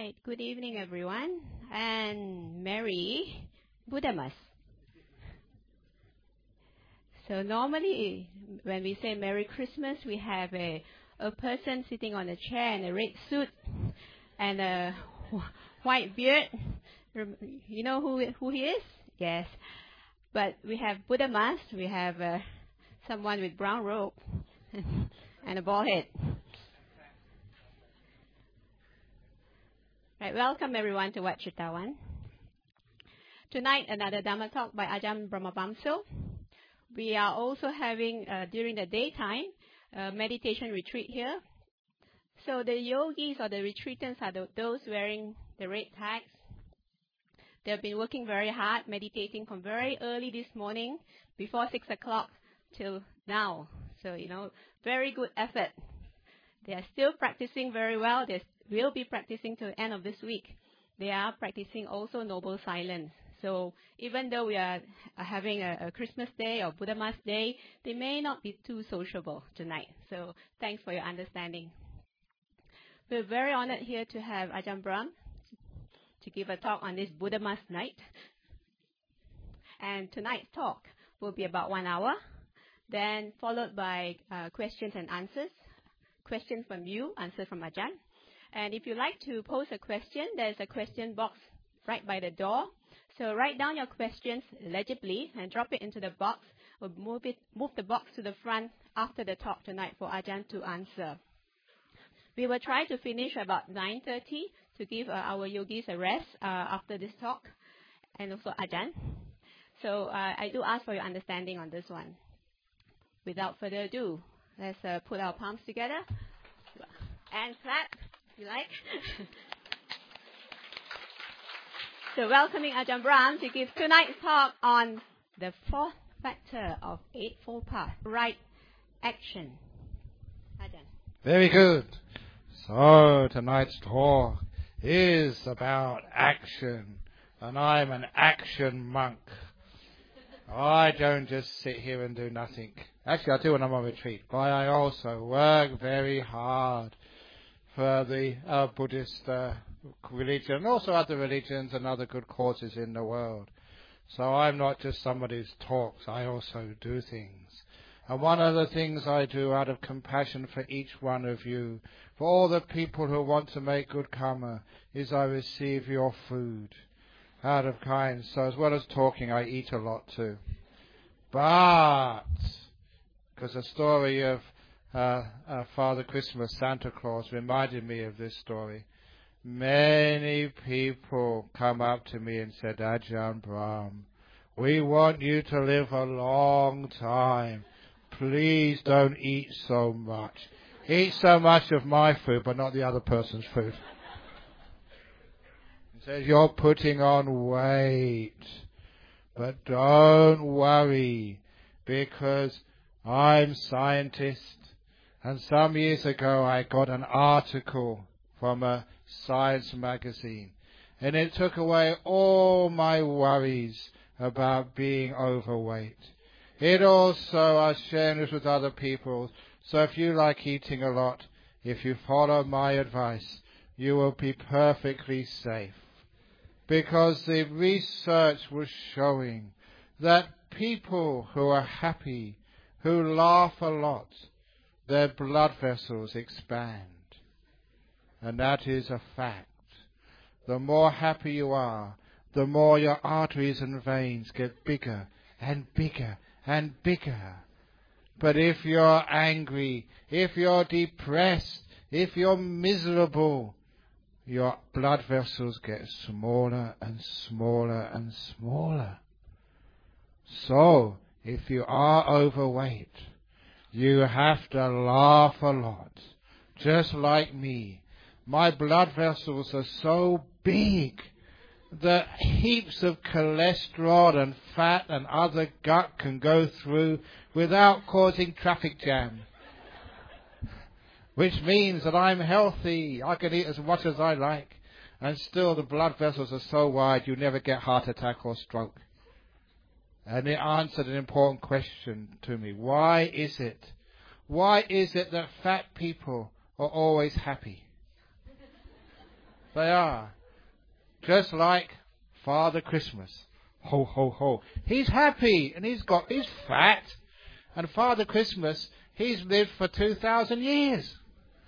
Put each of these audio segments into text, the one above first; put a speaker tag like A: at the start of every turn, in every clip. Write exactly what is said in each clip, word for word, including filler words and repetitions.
A: right. Good evening, everyone, and Merry Buddhamas. So normally, when we say Merry Christmas, we have a, a person sitting on a chair in a red suit and a white beard. You know who who he is? Yes. But we have Buddhamas. We have uh, someone with brown robe and a bald head. Right, welcome everyone to Wat Chitawan. Tonight, another Dhamma talk by Ajahn Brahmabamso. We are also having, uh, during the daytime, a meditation retreat here. So the yogis or the retreatants are the, those wearing the red tags. They've been working very hard, meditating from very early this morning, before six o'clock till now. So, you know, very good effort. They are still practicing very well. They will be practicing till the end of this week. They are practicing also noble silence. So even though we are having a, a Christmas day or Buddhamas day, they may not be too sociable tonight. So thanks for your understanding. We're very honored here to have Ajahn Brahm to give a talk on this Buddhamas night. And tonight's talk will be about one hour, then followed by uh, questions and answers. Questions from you, answers from Ajahn. And if you'd like to pose a question, there's a question box right by the door. So write down your questions legibly and drop it into the box. We'll move it, move the box to the front after the talk tonight for Ajahn to answer. We will try to finish about nine thirty to give uh, our yogis a rest uh, after this talk, and also Ajahn. So uh, I do ask for your understanding on this one. Without further ado, let's uh, put our palms together and clap, if you like. So welcoming Ajahn Brahm to give tonight's talk on the fourth factor of Eightfold Path, right action. Ajahn.
B: Very good. So tonight's talk is about action, and I'm an action monk. I don't just sit here and do nothing. Actually, I do when I'm on retreat, but I also work very hard for the uh, Buddhist uh, religion, and also other religions and other good causes in the world. So I'm not just somebody who talks, I also do things. And one of the things I do out of compassion for each one of you, for all the people who want to make good karma, is I receive your food out of kind. So as well as talking, I eat a lot too. But, because the story of uh, uh, Father Christmas, Santa Claus, reminded me of this story. Many people come up to me and said, Ajahn Brahm, we want you to live a long time. Please don't eat so much. Eat so much of my food, but not the other person's food. He says, you're putting on weight. But don't worry, because I'm scientist. And some years ago I got an article from a science magazine. And it took away all my worries about being overweight. It also, I was sharing this with other people, so if you like eating a lot, if you follow my advice, you will be perfectly safe. Because the research was showing that people who are happy, who laugh a lot, their blood vessels expand. And that is a fact. The more happy you are, the more your arteries and veins get bigger and bigger and bigger. But if you're angry, if you're depressed, if you're miserable, your blood vessels get smaller and smaller and smaller. So, if you are overweight, you have to laugh a lot. Just like me. My blood vessels are so big that heaps of cholesterol and fat and other gut can go through without causing traffic jam. Which means that I'm healthy. I can eat as much as I like. And still the blood vessels are so wide you never get heart attack or stroke. And it answered an important question to me. Why is it? Why is it that fat people are always happy? They are. Just like Father Christmas. Ho, ho, ho. He's happy and he's got, he's fat. And Father Christmas, he's lived for two thousand years.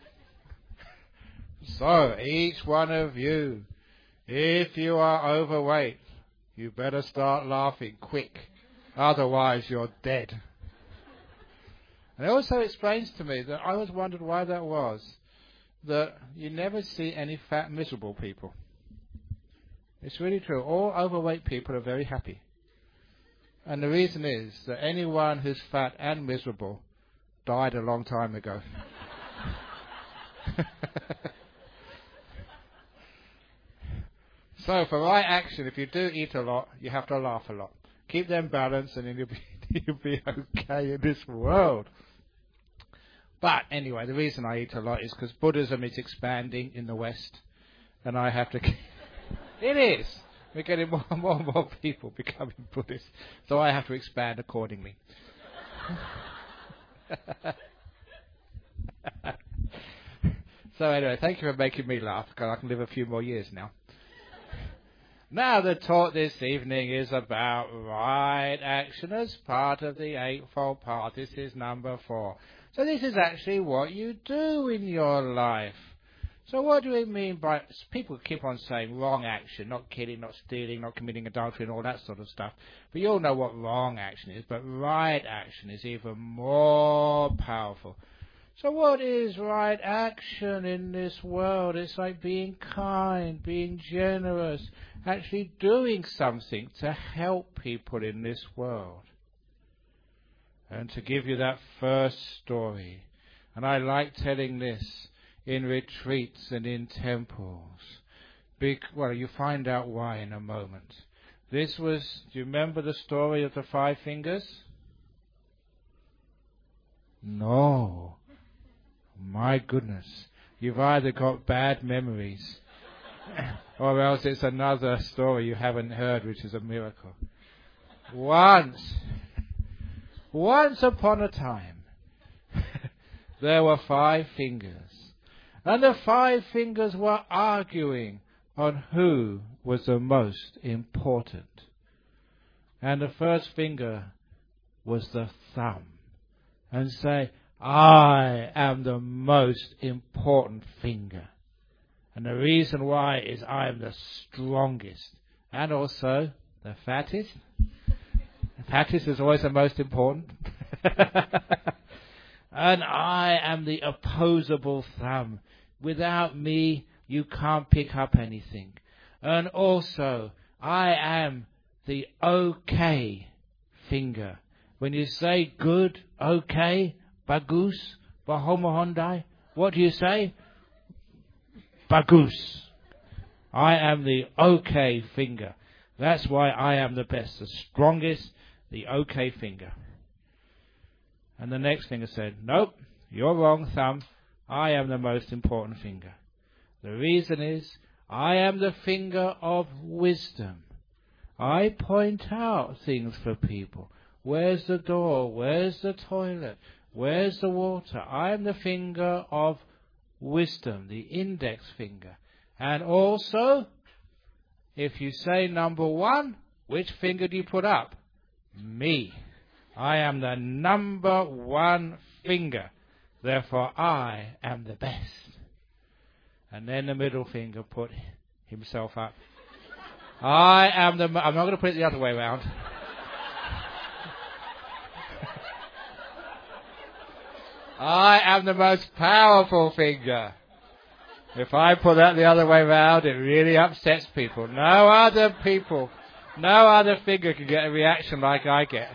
B: So, each one of you, if you are overweight, you better start laughing quick. Otherwise, you're dead. And it also explains to me that I always wondered why that was. That you never see any fat, miserable people. It's really true. All overweight people are very happy. And the reason is that anyone who's fat and miserable died a long time ago. So for right action, if you do eat a lot, you have to laugh a lot. Keep them balanced and then you'll be, you'll be okay in this world. But anyway, the reason I eat a lot is because Buddhism is expanding in the West. And I have to... It is. We're getting more and more and more people becoming Buddhists. So I have to expand accordingly. So anyway, thank you for making me laugh, because I can live a few more years now. Now the talk this evening is about right action as part of the Eightfold Path. This is number four. So this is actually what you do in your life. So what do we mean by, people keep on saying wrong action, not killing, not stealing, not committing adultery and all that sort of stuff. But you all know what wrong action is, but right action is even more powerful. So what is right action in this world? It's like being kind, being generous, actually doing something to help people in this world. And to give you that first story, and I like telling this in retreats and in temples. Big, well, you find out why in a moment. This was, do you remember the story of the five fingers? No. My goodness. You've either got bad memories or else it's another story you haven't heard, which is a miracle. Once, once upon a time, there were five fingers. And the five fingers were arguing on who was the most important. And the first finger was the thumb. And say, I am the most important finger. And the reason why is I am the strongest. And also the fattest. The fattest is always the most important. And I am the opposable thumb. Without me, you can't pick up anything. And also, I am the okay finger. When you say good, okay, bagus, bahomohondai, what do you say? Bagus. I am the okay finger. That's why I am the best, the strongest, the okay finger. And the next finger said, nope, you're wrong, thumb. I am the most important finger. The reason is, I am the finger of wisdom. I point out things for people. Where's the door? Where's the toilet? Where's the water? I am the finger of wisdom, the index finger. And also, if you say number one, which finger do you put up? Me. I am the number one finger. Therefore, I am the best. And then the middle finger put himself up. I am the... I'm not going to put it the other way around. I am the most powerful finger. If I put that the other way around, it really upsets people. No other people, no other finger can get a reaction like I get.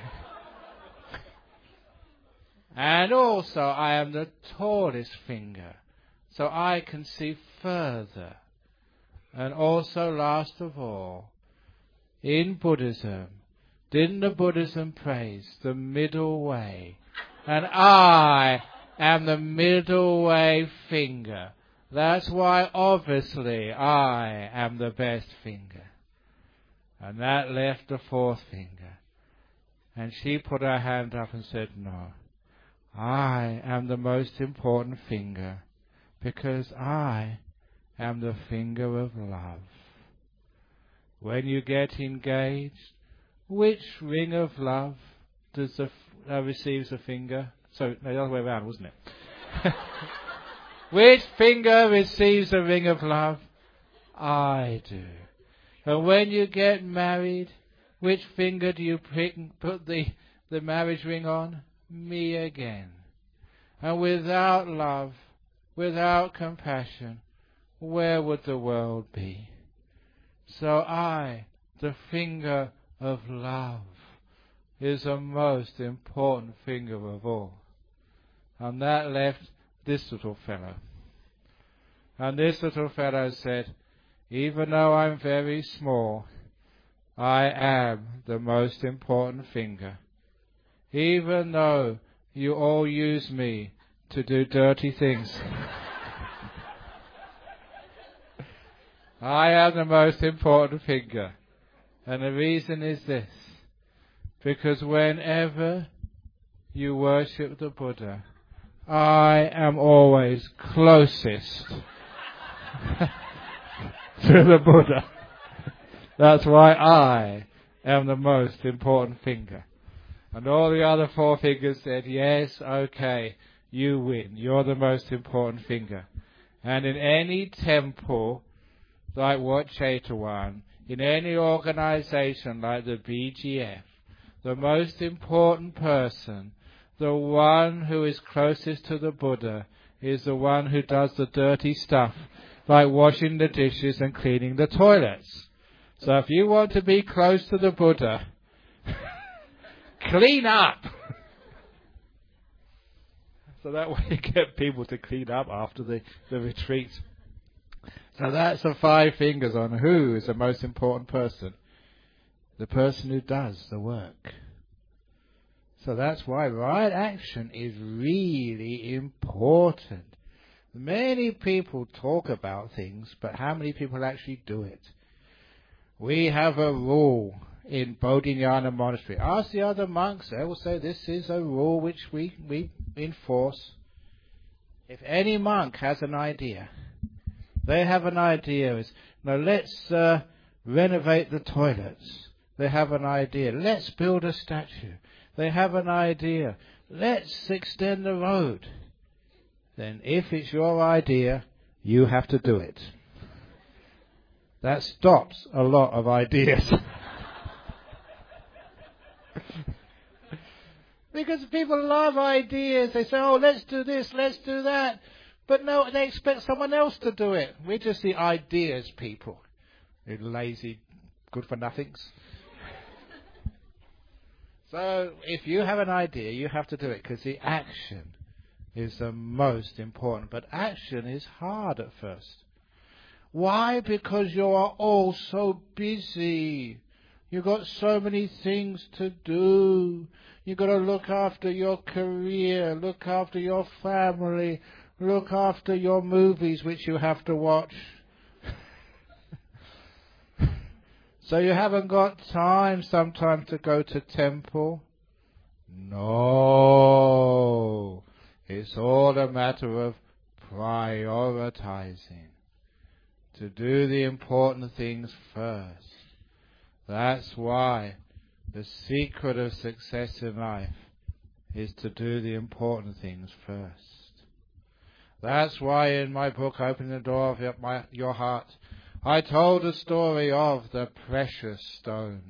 B: And also, I am the tallest finger, so I can see further. And also, last of all, in Buddhism, didn't the Buddhism praise the middle way? And I am the middle way finger. That's why, obviously, I am the best finger. And that left the fourth finger. And she put her hand up and said, no. I am the most important finger because I am the finger of love. When you get engaged, which ring of love does the f- uh, receives the finger? So, no, the other way around, wasn't it? Which finger receives the ring of love? I do. And when you get married, which finger do you pick, put the, the marriage ring on? Me again. And without love, without compassion, where would the world be? So I, the finger of love, is the most important finger of all. And that left this little fellow. And this little fellow said, even though I'm very small, I am the most important finger. Even though you all use me to do dirty things, I am the most important finger. And the reason is this. Because whenever you worship the Buddha, I am always closest to the Buddha. That's why I am the most important finger. And all the other four fingers said, yes, okay, you win. You're the most important finger. And in any temple, like Wat Chaitawan, in any organization like the B G F, the most important person, the one who is closest to the Buddha, is the one who does the dirty stuff, like washing the dishes and cleaning the toilets. So if you want to be close to the Buddha, clean up! So that way you get people to clean up after the, the retreat. So that's the five fingers on who is the most important person. The person who does the work. So that's why right action is really important. Many people talk about things, but how many people actually do it? We have a rule in Bodhinyana Monastery. Ask the other monks, they will say this is a rule which we, we enforce. If any monk has an idea, they have an idea, is, now let's uh, renovate the toilets. They have an idea, let's build a statue. They have an idea, let's extend the road. Then if it's your idea, you have to do it. That stops a lot of ideas. Because people love ideas. They say, oh, let's do this, let's do that. But no, they expect someone else to do it. We're just the ideas people. You're lazy, good for nothings. So if you have an idea, you have to do it, because the action is the most important. But action is hard at first. Why? Because you are all so busy. You've got so many things to do. You've got to look after your career, look after your family, look after your movies which you have to watch. So you haven't got time sometimes to go to temple? No. It's all a matter of prioritizing. To do the important things first. That's why the secret of success in life is to do the important things first. That's why in my book, Opening the Door of Your, my, your Heart, I told the story of the precious stones.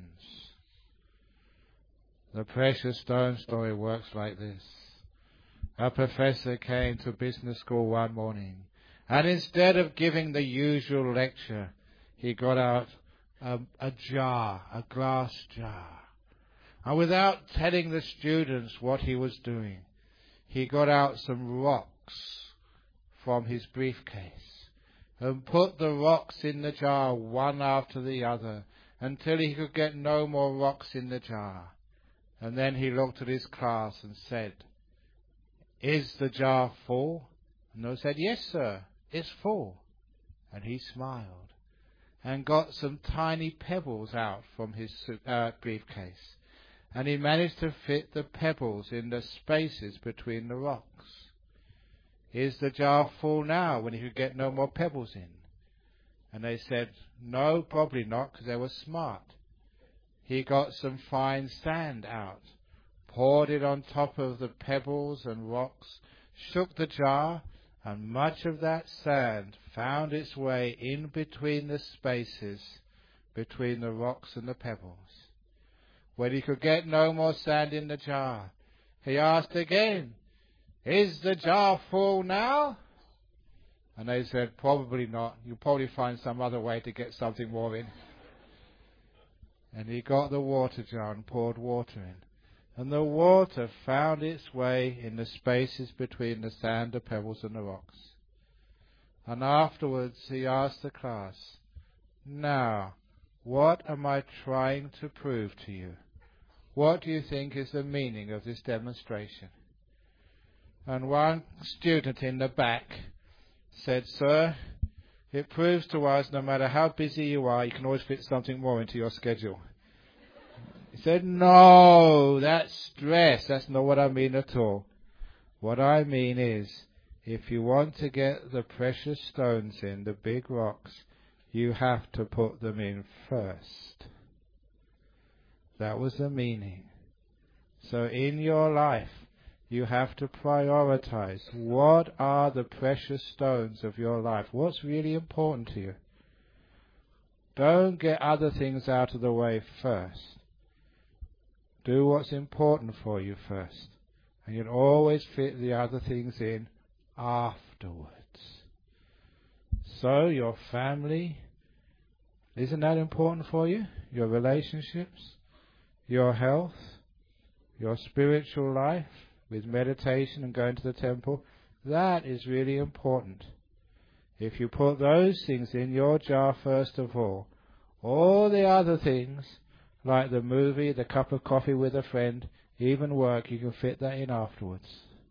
B: The precious stone story works like this. A professor came to business school one morning, and instead of giving the usual lecture, he got out a, a jar, a glass jar. And without telling the students what he was doing, he got out some rocks from his briefcase and put the rocks in the jar one after the other until he could get no more rocks in the jar. And then he looked at his class and said, "Is the jar full?" And they said, "Yes, sir, it's full." And he smiled and got some tiny pebbles out from his uh, briefcase. And he managed to fit the pebbles in the spaces between the rocks. Is the jar full now when he could get no more pebbles in? And they said, no, probably not, because they were smart. He got some fine sand out, poured it on top of the pebbles and rocks, shook the jar, and much of that sand found its way in between the spaces between the rocks and the pebbles. When he could get no more sand in the jar, he asked again, is the jar full now? And they said, probably not. You'll probably find some other way to get something more in. And he got the water jar and poured water in. And the water found its way in the spaces between the sand, the pebbles and the rocks. And afterwards he asked the class, now, what am I trying to prove to you? What do you think is the meaning of this demonstration? And one student in the back said, sir, it proves to us no matter how busy you are, you can always fit something more into your schedule. He said, no, that's stress. That's not what I mean at all. What I mean is, if you want to get the precious stones in, the big rocks, you have to put them in first. That was the meaning. So in your life, you have to prioritize. What are the precious stones of your life? What's really important to you? Don't get other things out of the way first. Do what's important for you first. And you'll always fit the other things in afterwards. So your family, isn't that important for you? Your relationships, your health, your spiritual life, with meditation and going to the temple, that is really important. If you put those things in your jar first of all, all the other things, like the movie, the cup of coffee with a friend, even work, you can fit that in afterwards.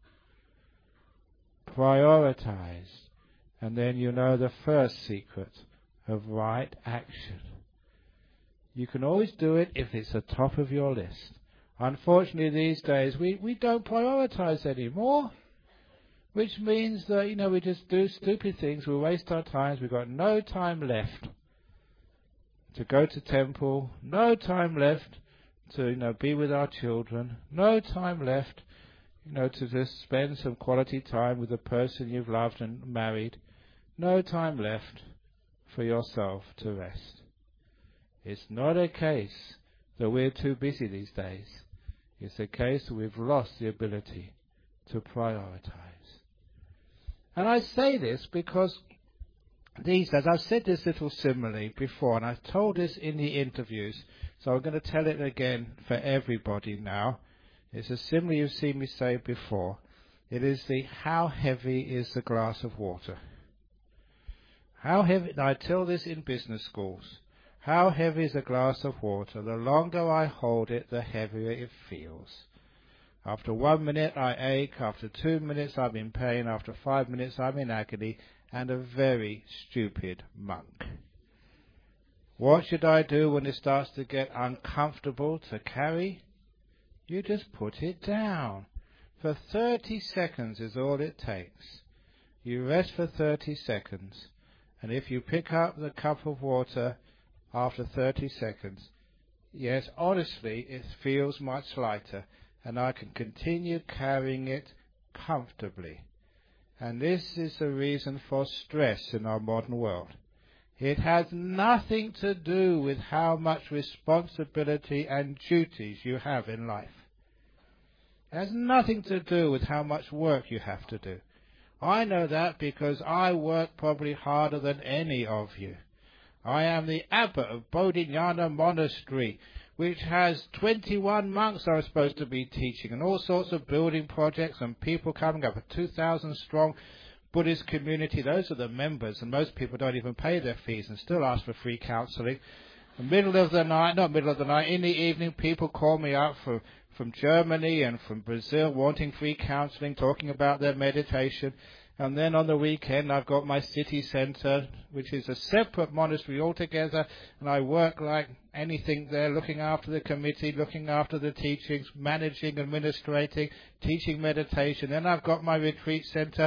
B: Prioritize, and then you know the first secret of right action. You can always do it if it's the top of your list. Unfortunately, these days, we, we don't prioritize anymore, which means that, you know, we just do stupid things, we waste our time, we've got no time left to go to temple, no time left to, you know, be with our children, no time left, you know, to just spend some quality time with the person you've loved and married, no time left for yourself to rest. It's not a case that we're too busy these days. It's a case that we've lost the ability to prioritize. And I say this because these days, I've said this little simile before, and I've told this in the interviews, so I'm going to tell it again for everybody now. It's a simile you've seen me say before. It is the, how heavy is the glass of water? How heavy, I tell this in business schools. How heavy is a glass of water? The longer I hold it, the heavier it feels. After one minute I ache, after two minutes I'm in pain, after five minutes I'm in agony, and a very stupid monk. What should I do when it starts to get uncomfortable to carry? You just put it down. For thirty seconds is all it takes. You rest for thirty seconds, and if you pick up the cup of water after thirty seconds, yes, honestly, it feels much lighter, and I can continue carrying it comfortably. And this is the reason for stress in our modern world. It has nothing to do with how much responsibility and duties you have in life. It has nothing to do with how much work you have to do. I know that because I work probably harder than any of you. I am the abbot of Bodhinyana Monastery, which has twenty-one monks I'm supposed to be teaching, and all sorts of building projects and people coming up, a two thousand strong Buddhist community. Those are the members, and most people don't even pay their fees and still ask for free counselling. In the middle of the night, not middle of the night, in the evening, people call me up for, from Germany and from Brazil wanting free counselling, talking about their meditation. And then on the weekend, I've got my city centre, which is a separate monastery altogether, and I work like anything there, looking after the committee, looking after the teachings, managing, administrating, teaching meditation. Then I've got my retreat centre,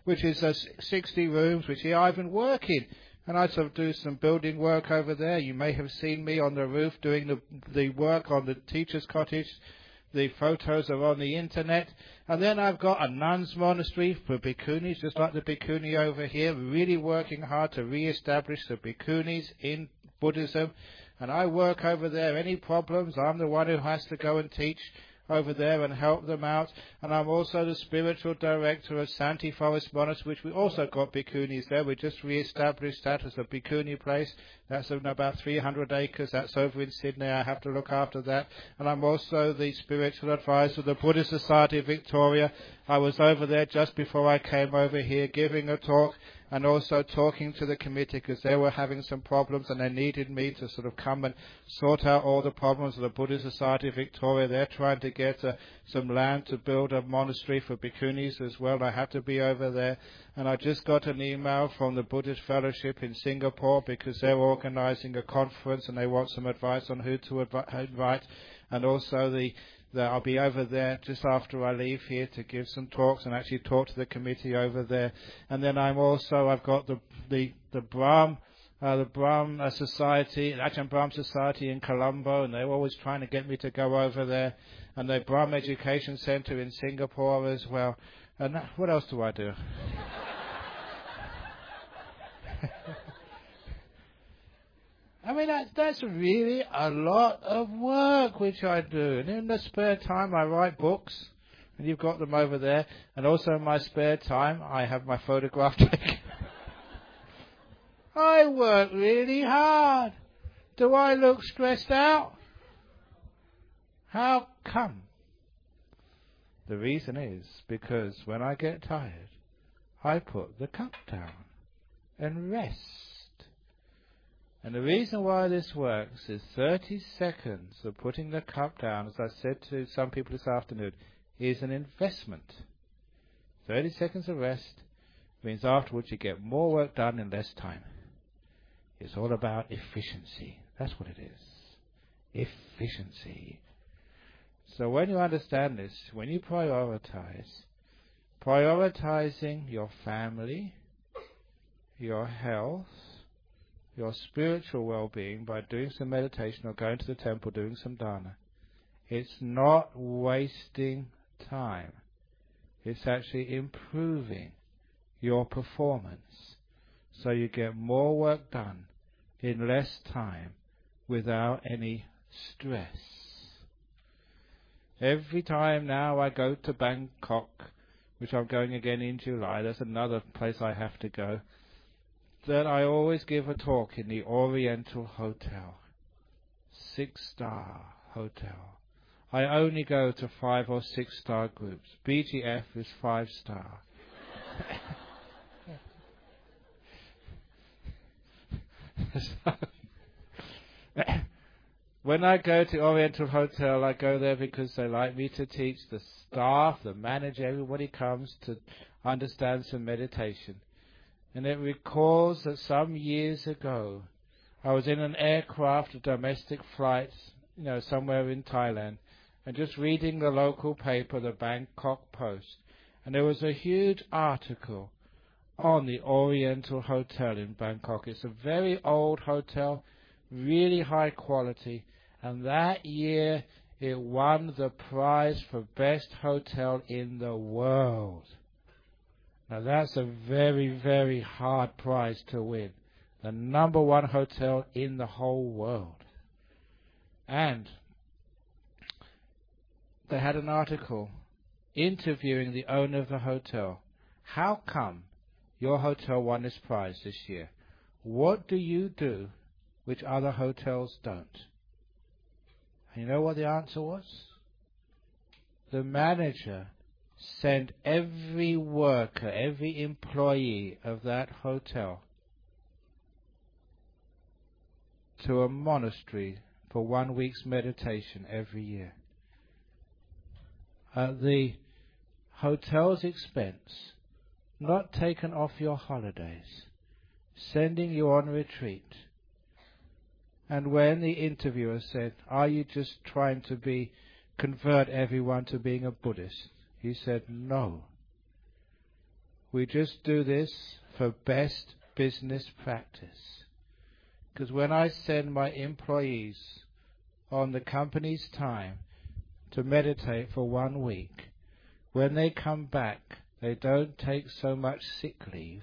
B: which is uh, sixty rooms, which here I've been working. And I sort of do some building work over there. You may have seen me on the roof doing the, the work on the teacher's cottage. The photos are on the internet. And then I've got a nuns monastery for bhikkhunis, just like the bhikkhuni over here, really working hard to re-establish the bhikkhunis in Buddhism. And I work over there. Any problems, I'm the one who has to go and teach over there and help them out. And I'm also the spiritual director of Santi Forest Monastery, which we also got bhikkhunis there. We just re-established that as a bhikkhuni place. That's in about three hundred acres. That's over in Sydney. I have to look after that. And I'm also the spiritual advisor of the Buddhist Society of Victoria. I was over there just before I came over here giving a talk, and also talking to the committee because they were having some problems and they needed me to sort of come and sort out all the problems of the Buddhist Society of Victoria. They're trying to get uh, some land to build a monastery for bhikkhunis as well. I have to be over there. And I just got an email from the Buddhist Fellowship in Singapore because they're organising a conference and they want some advice on who to advi- invite. And also the that I'll be over there just after I leave here to give some talks and actually talk to the committee over there. And then I'm also, I've got the the, the Brahm, uh, the Brahm uh, Society, Ajahn Brahm Society in Colombo, and they're always trying to get me to go over there. And the Brahm Education Centre in Singapore as well. And that, what else do I do? I mean, that's, that's really a lot of work which I do. And in the spare time, I write books. And you've got them over there. And also in my spare time, I have my photograph taken. I work really hard. Do I look stressed out? How come? The reason is because when I get tired, I put the cup down and rest. And the reason why this works is thirty seconds of putting the cup down, as I said to some people this afternoon, is an investment. thirty seconds of rest means afterwards you get more work done in less time. It's all about efficiency. That's what it is. Efficiency. So when you understand this, when you prioritize, prioritizing your family, your health, your spiritual well-being by doing some meditation or going to the temple doing some dana, it's not wasting time. It's actually improving your performance so you get more work done in less time without any stress. Every time now I go to Bangkok, which I'm going again in July, that's another place I have to go, that I always give a talk in the Oriental Hotel, six-star hotel. I only go to five or six-star groups. B G F is five-star. So, when I go to Oriental Hotel, I go there because they like me to teach. The staff, the manager, everybody comes to understand some meditation. And it recalls that some years ago, I was in an aircraft, a domestic flight, you know, somewhere in Thailand, and just reading the local paper, the Bangkok Post, and there was a huge article on the Oriental Hotel in Bangkok. It's a very old hotel, really high quality, and that year it won the prize for best hotel in the world. Now that's a very, very hard prize to win. The number one hotel in the whole world. And they had an article interviewing the owner of the hotel. How come your hotel won this prize this year? What do you do which other hotels don't? And you know what the answer was? The manager sent every worker, every employee of that hotel to a monastery for one week's meditation every year. At the hotel's expense, not taken off your holidays, sending you on retreat. And when the interviewer said, "Are you just trying to be convert everyone to being a Buddhist?" he said, "No. We just do this for best business practice. Because when I send my employees on the company's time to meditate for one week, when they come back, they don't take so much sick leave.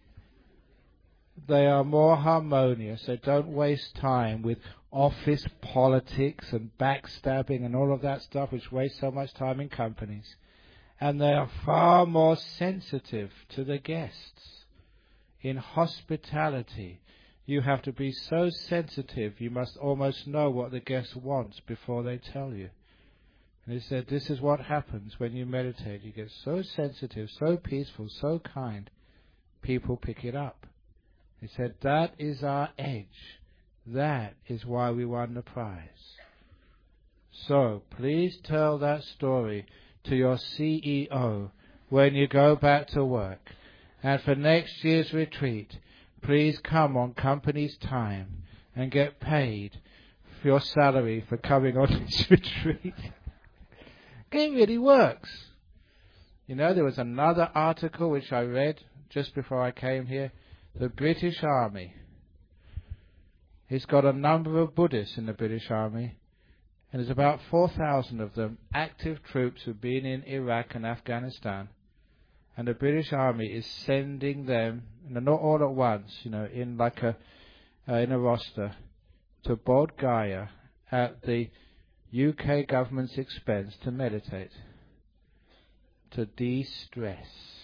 B: They are more harmonious. They don't waste time with office politics and backstabbing and all of that stuff which wastes so much time in companies. And they are far more sensitive to the guests. In hospitality, you have to be so sensitive, you must almost know what the guest wants before they tell you. And he said, this is what happens when you meditate. You get so sensitive, so peaceful, so kind, people pick it up. He said, that is our edge. That is why we won the prize. So, please tell that story to your C E O when you go back to work. And for next year's retreat, please come on company's time and get paid for your salary for coming on this retreat. It really works. You know, there was another article which I read just before I came here. The British Army. It's got a number of Buddhists in the British Army. And there's about four thousand of them, active troops who've been in Iraq and Afghanistan. And the British Army is sending them, not all at once, you know, in like a, uh, in a roster, to Bodh Gaya at the U K government's expense to meditate, to de-stress.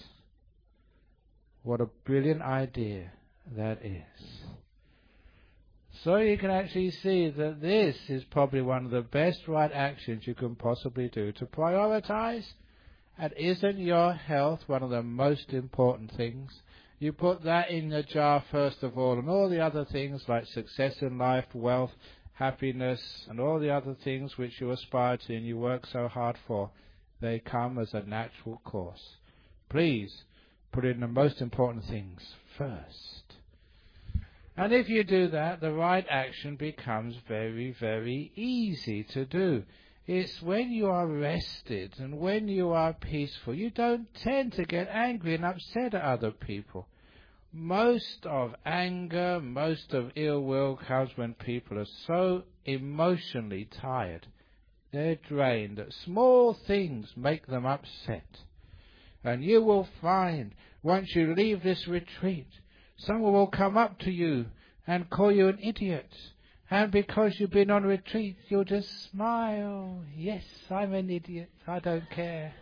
B: What a brilliant idea that is. So you can actually see that this is probably one of the best right actions you can possibly do to prioritize. And isn't your health one of the most important things? You put that in the jar first of all, and all the other things like success in life, wealth, happiness, and all the other things which you aspire to and you work so hard for, they come as a natural course. Please put in the most important things first. And if you do that, the right action becomes very, very easy to do. It's when you are rested and when you are peaceful, you don't tend to get angry and upset at other people. Most of anger, most of ill will comes when people are so emotionally tired. They're drained that small things make them upset. And you will find, once you leave this retreat, someone will come up to you and call you an idiot. And because you've been on retreat, you'll just smile. Yes, I'm an idiot. I don't care.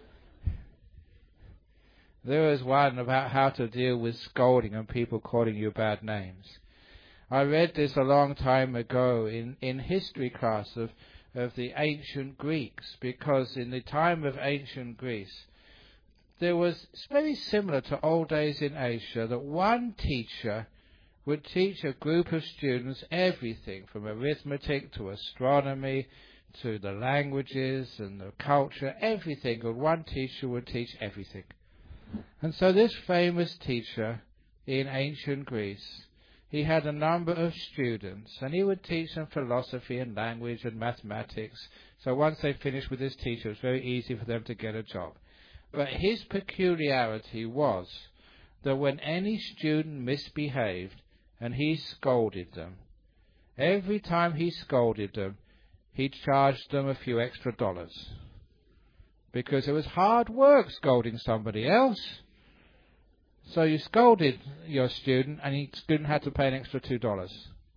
B: There was one about how to deal with scolding and people calling you bad names. I read this a long time ago in, in history class of, of the ancient Greeks, because in the time of ancient Greece, there was, it's very similar to old days in Asia, that one teacher would teach a group of students everything from arithmetic to astronomy to the languages and the culture, everything. And one teacher would teach everything. And so this famous teacher in ancient Greece, he had a number of students, and he would teach them philosophy and language and mathematics. So once they finished with this teacher, it was very easy for them to get a job. But his peculiarity was that when any student misbehaved and he scolded them, every time he scolded them, he charged them a few extra dollars. Because it was hard work scolding somebody else. So you scolded your student, and the student had to pay an extra two dollars.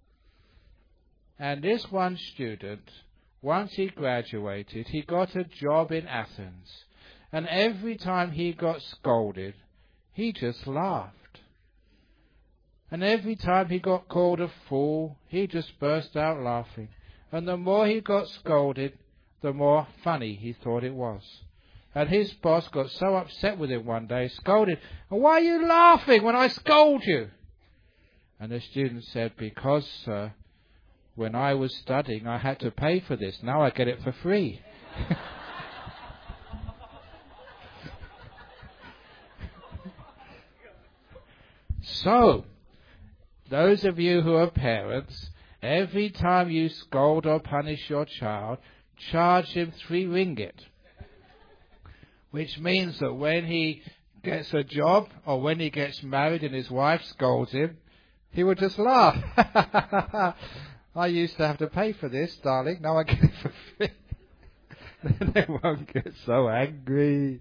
B: And this one student, once he graduated, he got a job in Athens. And every time he got scolded, he just laughed. And every time he got called a fool, he just burst out laughing. And the more he got scolded, the more funny he thought it was. And his boss got so upset with him one day, scolded, "Why are you laughing when I scold you?" And the student said, "Because, sir, when I was studying, I had to pay for this. Now I get it for free." So, those of you who are parents, every time you scold or punish your child, charge him three ringgit. Which means that when he gets a job or when he gets married and his wife scolds him, he will just laugh. I used to have to pay for this, darling. Now I get it for free. Then they won't get so angry.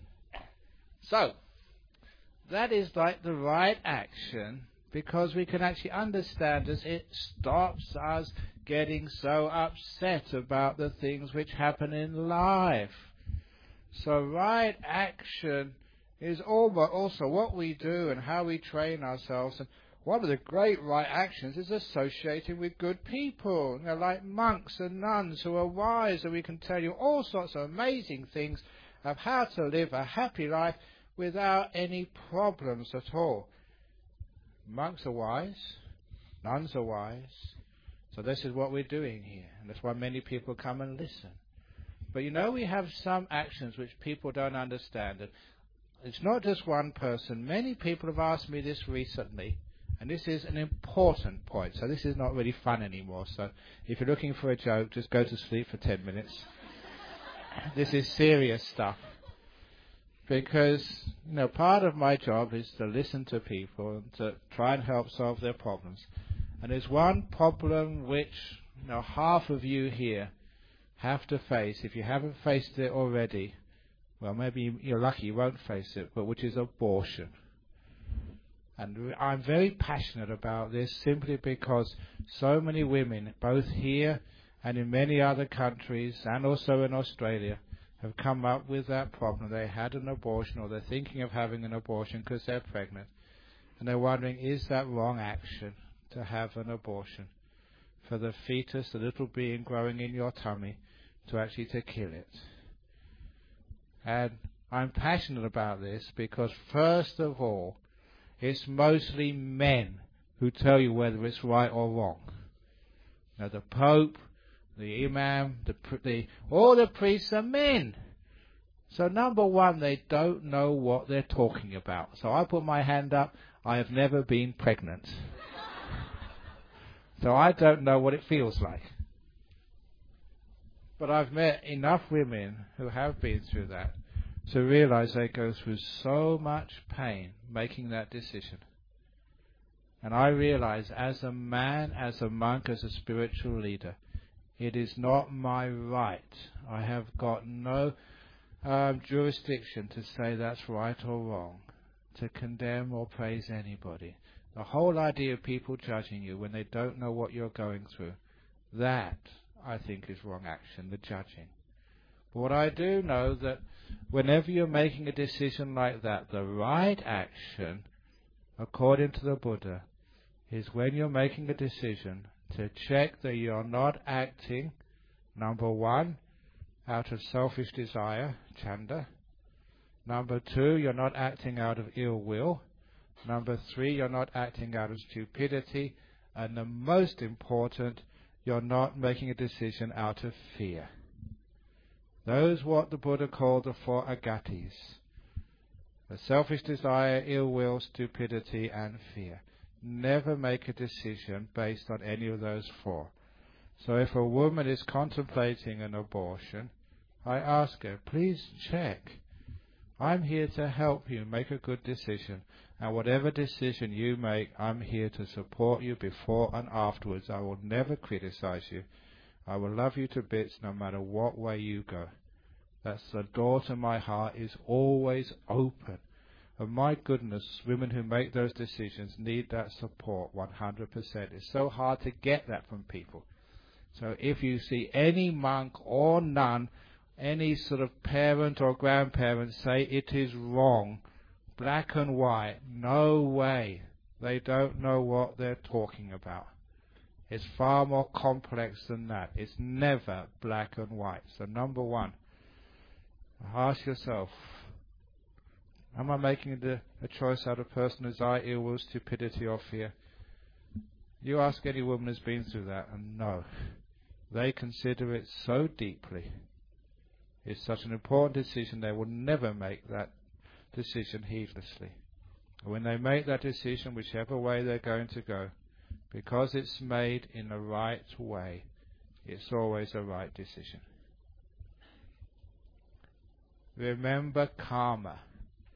B: So, that is like the right action, because we can actually understand as it stops us getting so upset about the things which happen in life. So right action is also what we do and how we train ourselves. And one of the great right actions is associating with good people, you know, like monks and nuns who are wise, and we can tell you all sorts of amazing things of how to live a happy life without any problems at all. Monks are wise, nuns are wise, so this is what we're doing here, and that's why many people come and listen. But you know, we have some actions which people don't understand, and it's not just one person. Many people have asked me this recently, and this is an important point, so this is not really fun anymore, so if you're looking for a joke, just go to sleep for ten minutes. This is serious stuff. Because, you know, part of my job is to listen to people and to try and help solve their problems. And there's one problem which, you know, half of you here have to face. If you haven't faced it already, well, maybe you're lucky you won't face it, but which is abortion. And I'm very passionate about this simply because so many women, both here and in many other countries, and also in Australia, have come up with that problem. They had an abortion, or they're thinking of having an abortion because they're pregnant. And they're wondering, is that wrong action to have an abortion? For the fetus, the little being growing in your tummy, to actually to kill it. And I'm passionate about this because, first of all, it's mostly men who tell you whether it's right or wrong. Now, the Pope, the Imam, the, the all the priests are men. So number one, they don't know what they're talking about. So I put my hand up. I have never been pregnant. So I don't know what it feels like. But I've met enough women who have been through that to realize they go through so much pain making that decision. And I realize as a man, as a monk, as a spiritual leader, it is not my right. I have got no um, jurisdiction to say that's right or wrong, to condemn or praise anybody. The whole idea of people judging you when they don't know what you're going through, that, I think, is wrong action, the judging. But what I do know that whenever you're making a decision like that, the right action, according to the Buddha, is when you're making a decision to check that you're not acting, number one, out of selfish desire, chanda. Number two, you're not acting out of ill will. Number three, you're not acting out of stupidity. And the most important, you're not making a decision out of fear. Those what the Buddha called the four agatis. The selfish desire, ill will, stupidity, and fear. Never make a decision based on any of those four. So if a woman is contemplating an abortion, I ask her, please check. I'm here to help you make a good decision. And whatever decision you make, I'm here to support you before and afterwards. I will never criticize you. I will love you to bits no matter what way you go. That's the door to my heart is always open. And my goodness, women who make those decisions need that support one hundred percent. It's so hard to get that from people. So if you see any monk or nun, any sort of parent or grandparent say it is wrong, black and white, no way. They don't know what they're talking about. It's far more complex than that. It's never black and white. So number one, ask yourself, am I making a, a choice out of personal desire, ill will, stupidity, or fear? You ask any woman who's been through that, and no. They consider it so deeply. It's such an important decision, they will never make that decision heedlessly. When they make that decision, whichever way they're going to go, because it's made in the right way, it's always a right decision. Remember karma.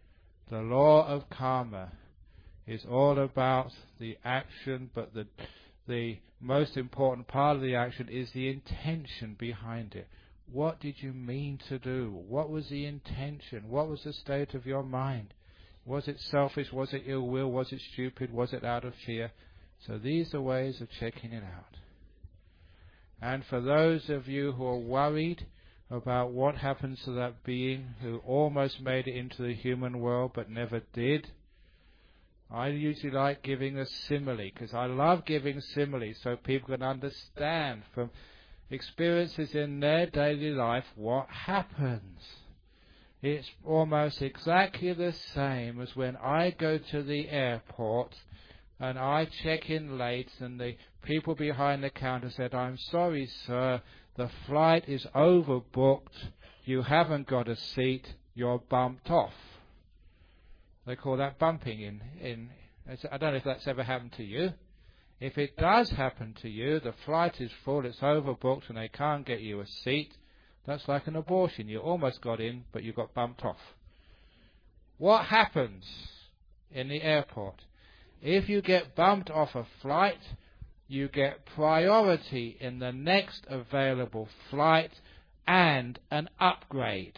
B: The law of karma is all about the action, but the the most important part of the action is the intention behind it. What did you mean to do? What was the intention? What was the state of your mind? Was it selfish? Was it ill will? Was it stupid? Was it out of fear? So these are ways of checking it out. And for those of you who are worried about what happens to that being who almost made it into the human world but never did, I usually like giving a simile, because I love giving similes so people can understand from experiences in their daily life what happens. It's almost exactly the same as when I go to the airport and I check in late and the people behind the counter said, "I'm sorry, sir, the flight is overbooked, you haven't got a seat, you're bumped off." They call that bumping in, in. I don't know if that's ever happened to you. If it does happen to you, the flight is full, it's overbooked, and they can't get you a seat, that's like an abortion. You almost got in, but you got bumped off. What happens in the airport? If you get bumped off a flight, you get priority in the next available flight and an upgrade.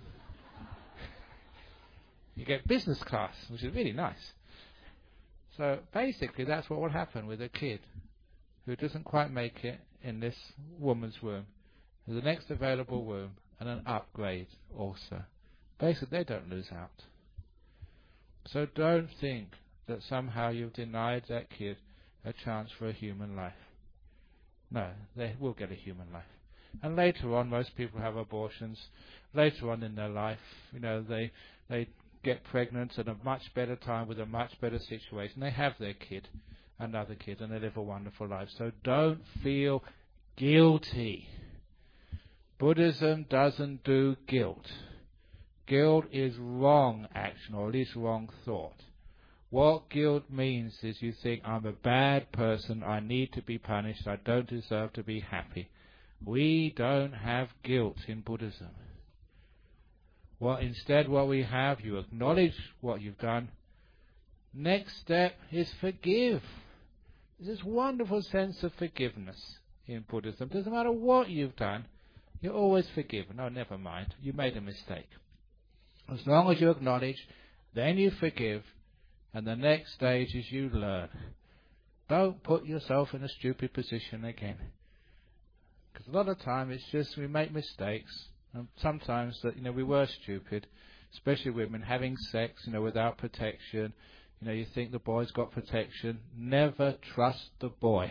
B: You get business class, which is really nice. So basically that's what will happen with a kid who doesn't quite make it in this woman's womb. There's the next available womb and an upgrade also. Basically they don't lose out. So don't think that somehow you've denied that kid a chance for a human life. No, they will get a human life. And later on, most people have abortions. Later on in their life, you know, they they get pregnant at a much better time with a much better situation. They have their kid, another kid, and they live a wonderful life. So don't feel guilty. Buddhism doesn't do guilt. Guilt is wrong action, or at least wrong thought. What guilt means is you think, I'm a bad person, I need to be punished, I don't deserve to be happy. We don't have guilt in Buddhism. Well, instead what we have, you acknowledge what you've done. Next step is forgive. There's this wonderful sense of forgiveness in Buddhism. Doesn't matter what you've done, you're always forgiven. Oh, never mind, you made a mistake. As long as you acknowledge, then you forgive, and the next stage is you learn. Don't put yourself in a stupid position again. Because a lot of time it's just we make mistakes. And sometimes that, you know, we were stupid, especially women having sex, you know, without protection. You know, you think the boy's got protection. Never trust the boy.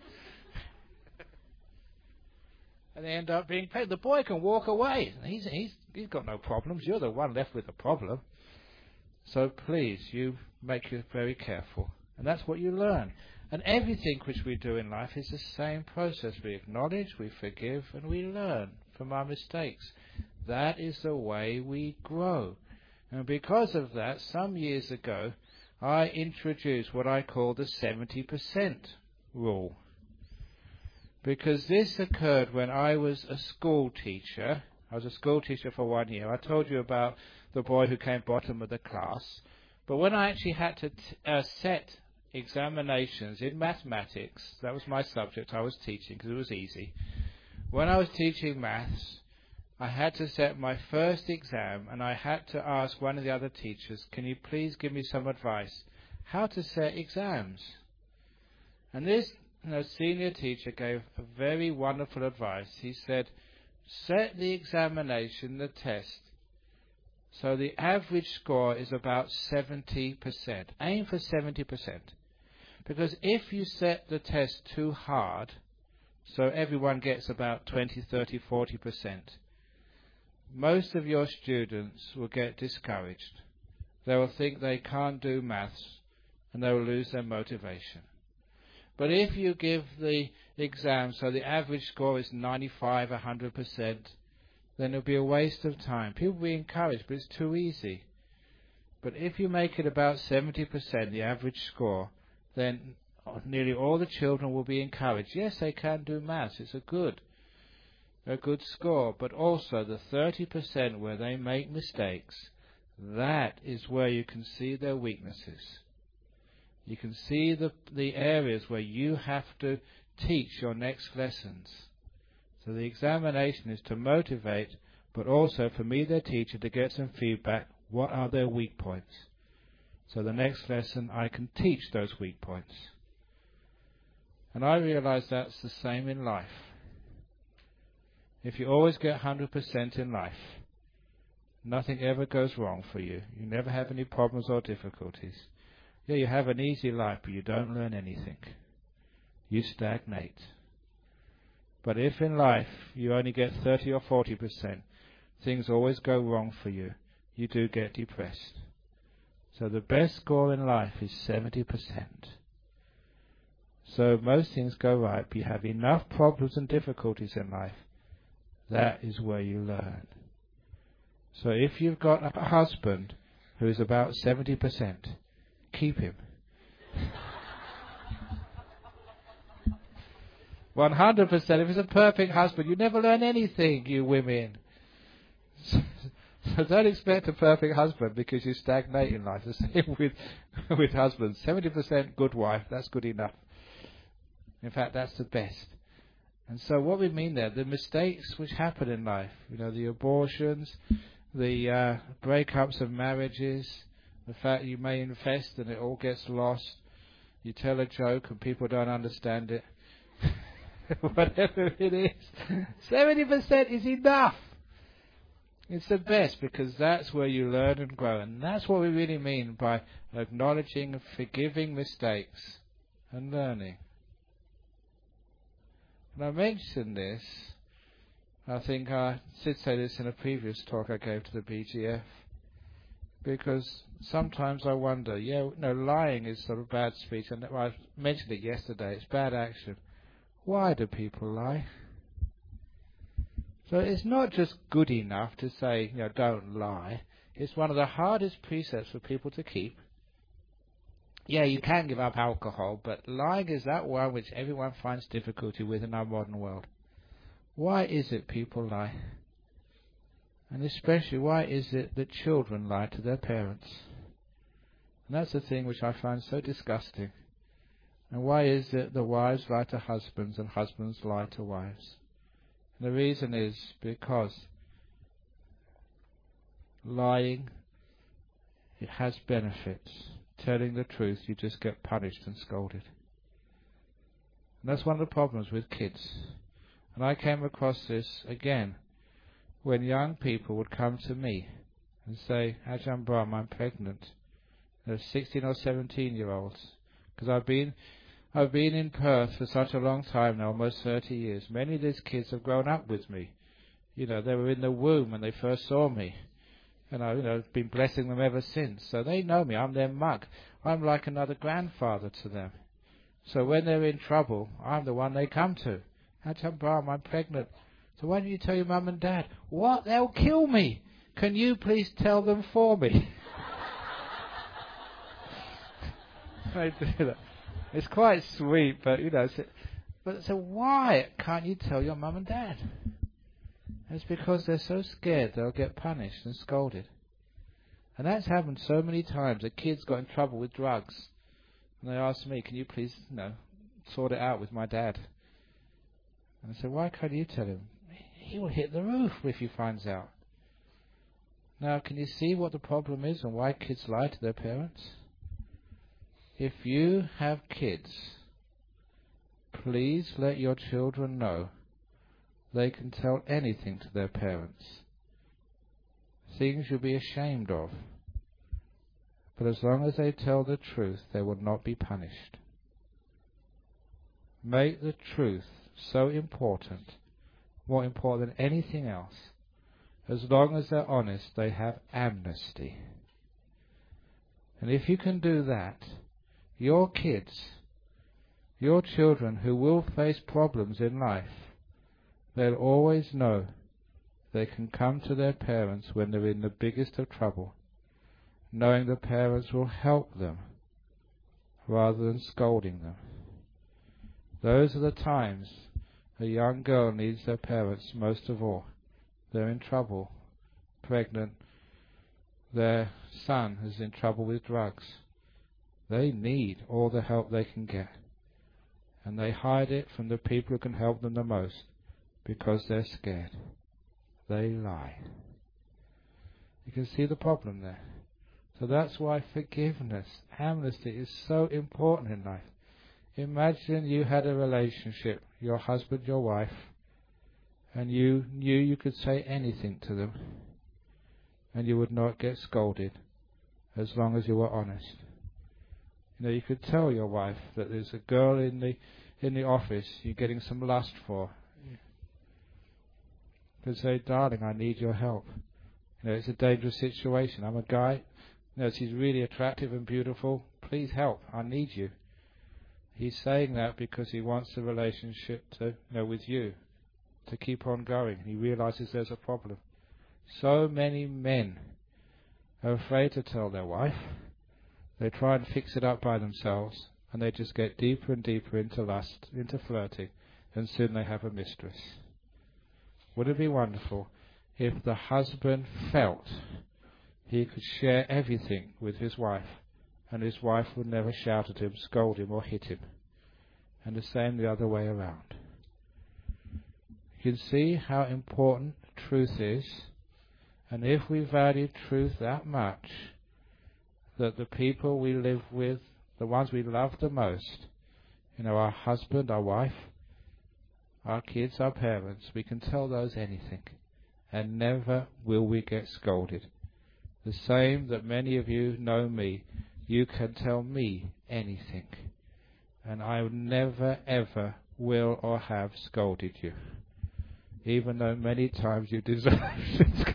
B: And they end up being paid. The boy can walk away. He's he's he's got no problems. You're the one left with a problem. So please, you make you very careful. And that's what you learn. And everything which we do in life is the same process. We acknowledge, we forgive, and we learn from our mistakes. That is the way we grow. And because of that, some years ago, I introduced what I call the seventy percent rule. Because this occurred when I was a school teacher. I was a school teacher for one year. I told you about the boy who came bottom of the class. But when I actually had to t- uh, set examinations in mathematics, that was my subject I was teaching because it was easy. When I was teaching maths, I had to set my first exam, and I had to ask one of the other teachers, can you please give me some advice how to set exams? And this you know, senior teacher gave a very wonderful advice. He said, set the examination, the test, so the average score is about seventy percent. Aim for seventy percent. Because if you set the test too hard, so everyone gets about twenty, thirty, forty percent, most of your students will get discouraged. They will think they can't do maths, and they will lose their motivation. But if you give the exam so the average score is ninety-five, one hundred percent, then it'll be a waste of time. People will be encouraged, but it's too easy. But if you make it about seventy percent, the average score, then nearly all the children will be encouraged. Yes, they can do maths. It's a good, a good score. But also the thirty percent where they make mistakes, that is where you can see their weaknesses. You can see the, the areas where you have to teach your next lessons. So the examination is to motivate, but also for me, their teacher, to get some feedback. What are their weak points? So the next lesson I can teach those weak points. And I realize that's the same in life. If you always get one hundred percent in life, nothing ever goes wrong for you. You never have any problems or difficulties. Yeah, you have an easy life, but you don't learn anything. You stagnate. But if in life you only get thirty or forty percent, things always go wrong for you. You do get depressed. So the best score in life is seventy percent. So most things go right, but you have enough problems and difficulties in life. That is where you learn. So if you've got a husband who is about seventy percent, keep him. one hundred percent, if he's a perfect husband, you never learn anything, you women. So, so don't expect a perfect husband because you stagnate in life. The same with, with husbands. seventy percent good wife, that's good enough. In fact, that's the best. And so what we mean there, the mistakes which happen in life, you know, the abortions, the uh, breakups of marriages, the fact you may invest and it all gets lost, you tell a joke and people don't understand it, whatever it is, seventy percent is enough. It's the best because that's where you learn and grow, and that's what we really mean by acknowledging and forgiving mistakes and learning. And I mentioned this, I think I did say this in a previous talk I gave to the B G F, because sometimes I wonder, yeah, no, lying is sort of bad speech, and I mentioned it yesterday, it's bad action. Why do people lie? So it's not just good enough to say, you know, don't lie. It's one of the hardest precepts for people to keep. Yeah, you can give up alcohol, but lying is that one which everyone finds difficulty with in our modern world. Why is it people lie? And especially, why is it that children lie to their parents? And that's the thing which I find so disgusting. And why is it that wives lie to husbands and husbands lie to wives? And the reason is because lying, it has benefits. Telling the truth, you just get punished and scolded. And that's one of the problems with kids. And I came across this again when young people would come to me and say, Ajahn Brahm, I'm pregnant. They're sixteen or seventeen year olds. Because I've been I've been in Perth for such a long time now, almost thirty years. Many of these kids have grown up with me. You know, they were in the womb when they first saw me. And I've, you know, been blessing them ever since. So they know me. I'm their mug. I'm like another grandfather to them. So when they're in trouble, I'm the one they come to. Ajahn Brahm, I'm pregnant. So why don't you tell your mum and dad? What? They'll kill me. Can you please tell them for me? I do that. It's quite sweet, but you know. So, but so why can't you tell your mum and dad? It's because they're so scared they'll get punished and scolded. And that's happened so many times. A kid's got in trouble with drugs, and they ask me, "Can you please, you know, sort it out with my dad?" And I said, "Why can't you tell him? He will hit the roof if he finds out." Now, can you see what the problem is and why kids lie to their parents? If you have kids, please let your children know they can tell anything to their parents. Things you'll be ashamed of. But as long as they tell the truth, they will not be punished. Make the truth so important, more important than anything else. As long as they're honest, they have amnesty. And if you can do that, your kids, your children who will face problems in life, they'll always know they can come to their parents when they're in the biggest of trouble, knowing the parents will help them rather than scolding them. Those are the times a young girl needs their parents most of all. They're in trouble, pregnant, their son is in trouble with drugs. They need all the help they can get. And they hide it from the people who can help them the most because they're scared. They lie. You can see the problem there. So that's why forgiveness, amnesty is so important in life. Imagine you had a relationship, your husband, your wife, and you knew you could say anything to them and you would not get scolded as long as you were honest. You know, you could tell your wife that there's a girl in the in the office you're getting some lust for. You could say, darling, I need your help. You know, it's a dangerous situation. I'm a guy. You know, she's really attractive and beautiful. Please help. I need you. He's saying that because he wants the relationship to, you know, with you to keep on going. He realizes there's a problem. So many men are afraid to tell their wife. They try and fix it up by themselves, and they just get deeper and deeper into lust, into flirting, and soon they have a mistress. Would it be wonderful if the husband felt he could share everything with his wife, and his wife would never shout at him, scold him, or hit him, and the same the other way around? You can see how important truth is, and if we value truth that much, that the people we live with, the ones we love the most, you know, our husband, our wife, our kids, our parents, we can tell those anything, and never will we get scolded. The same that many of you know me, you can tell me anything, and I never ever will or have scolded you, even though many times you deserve it.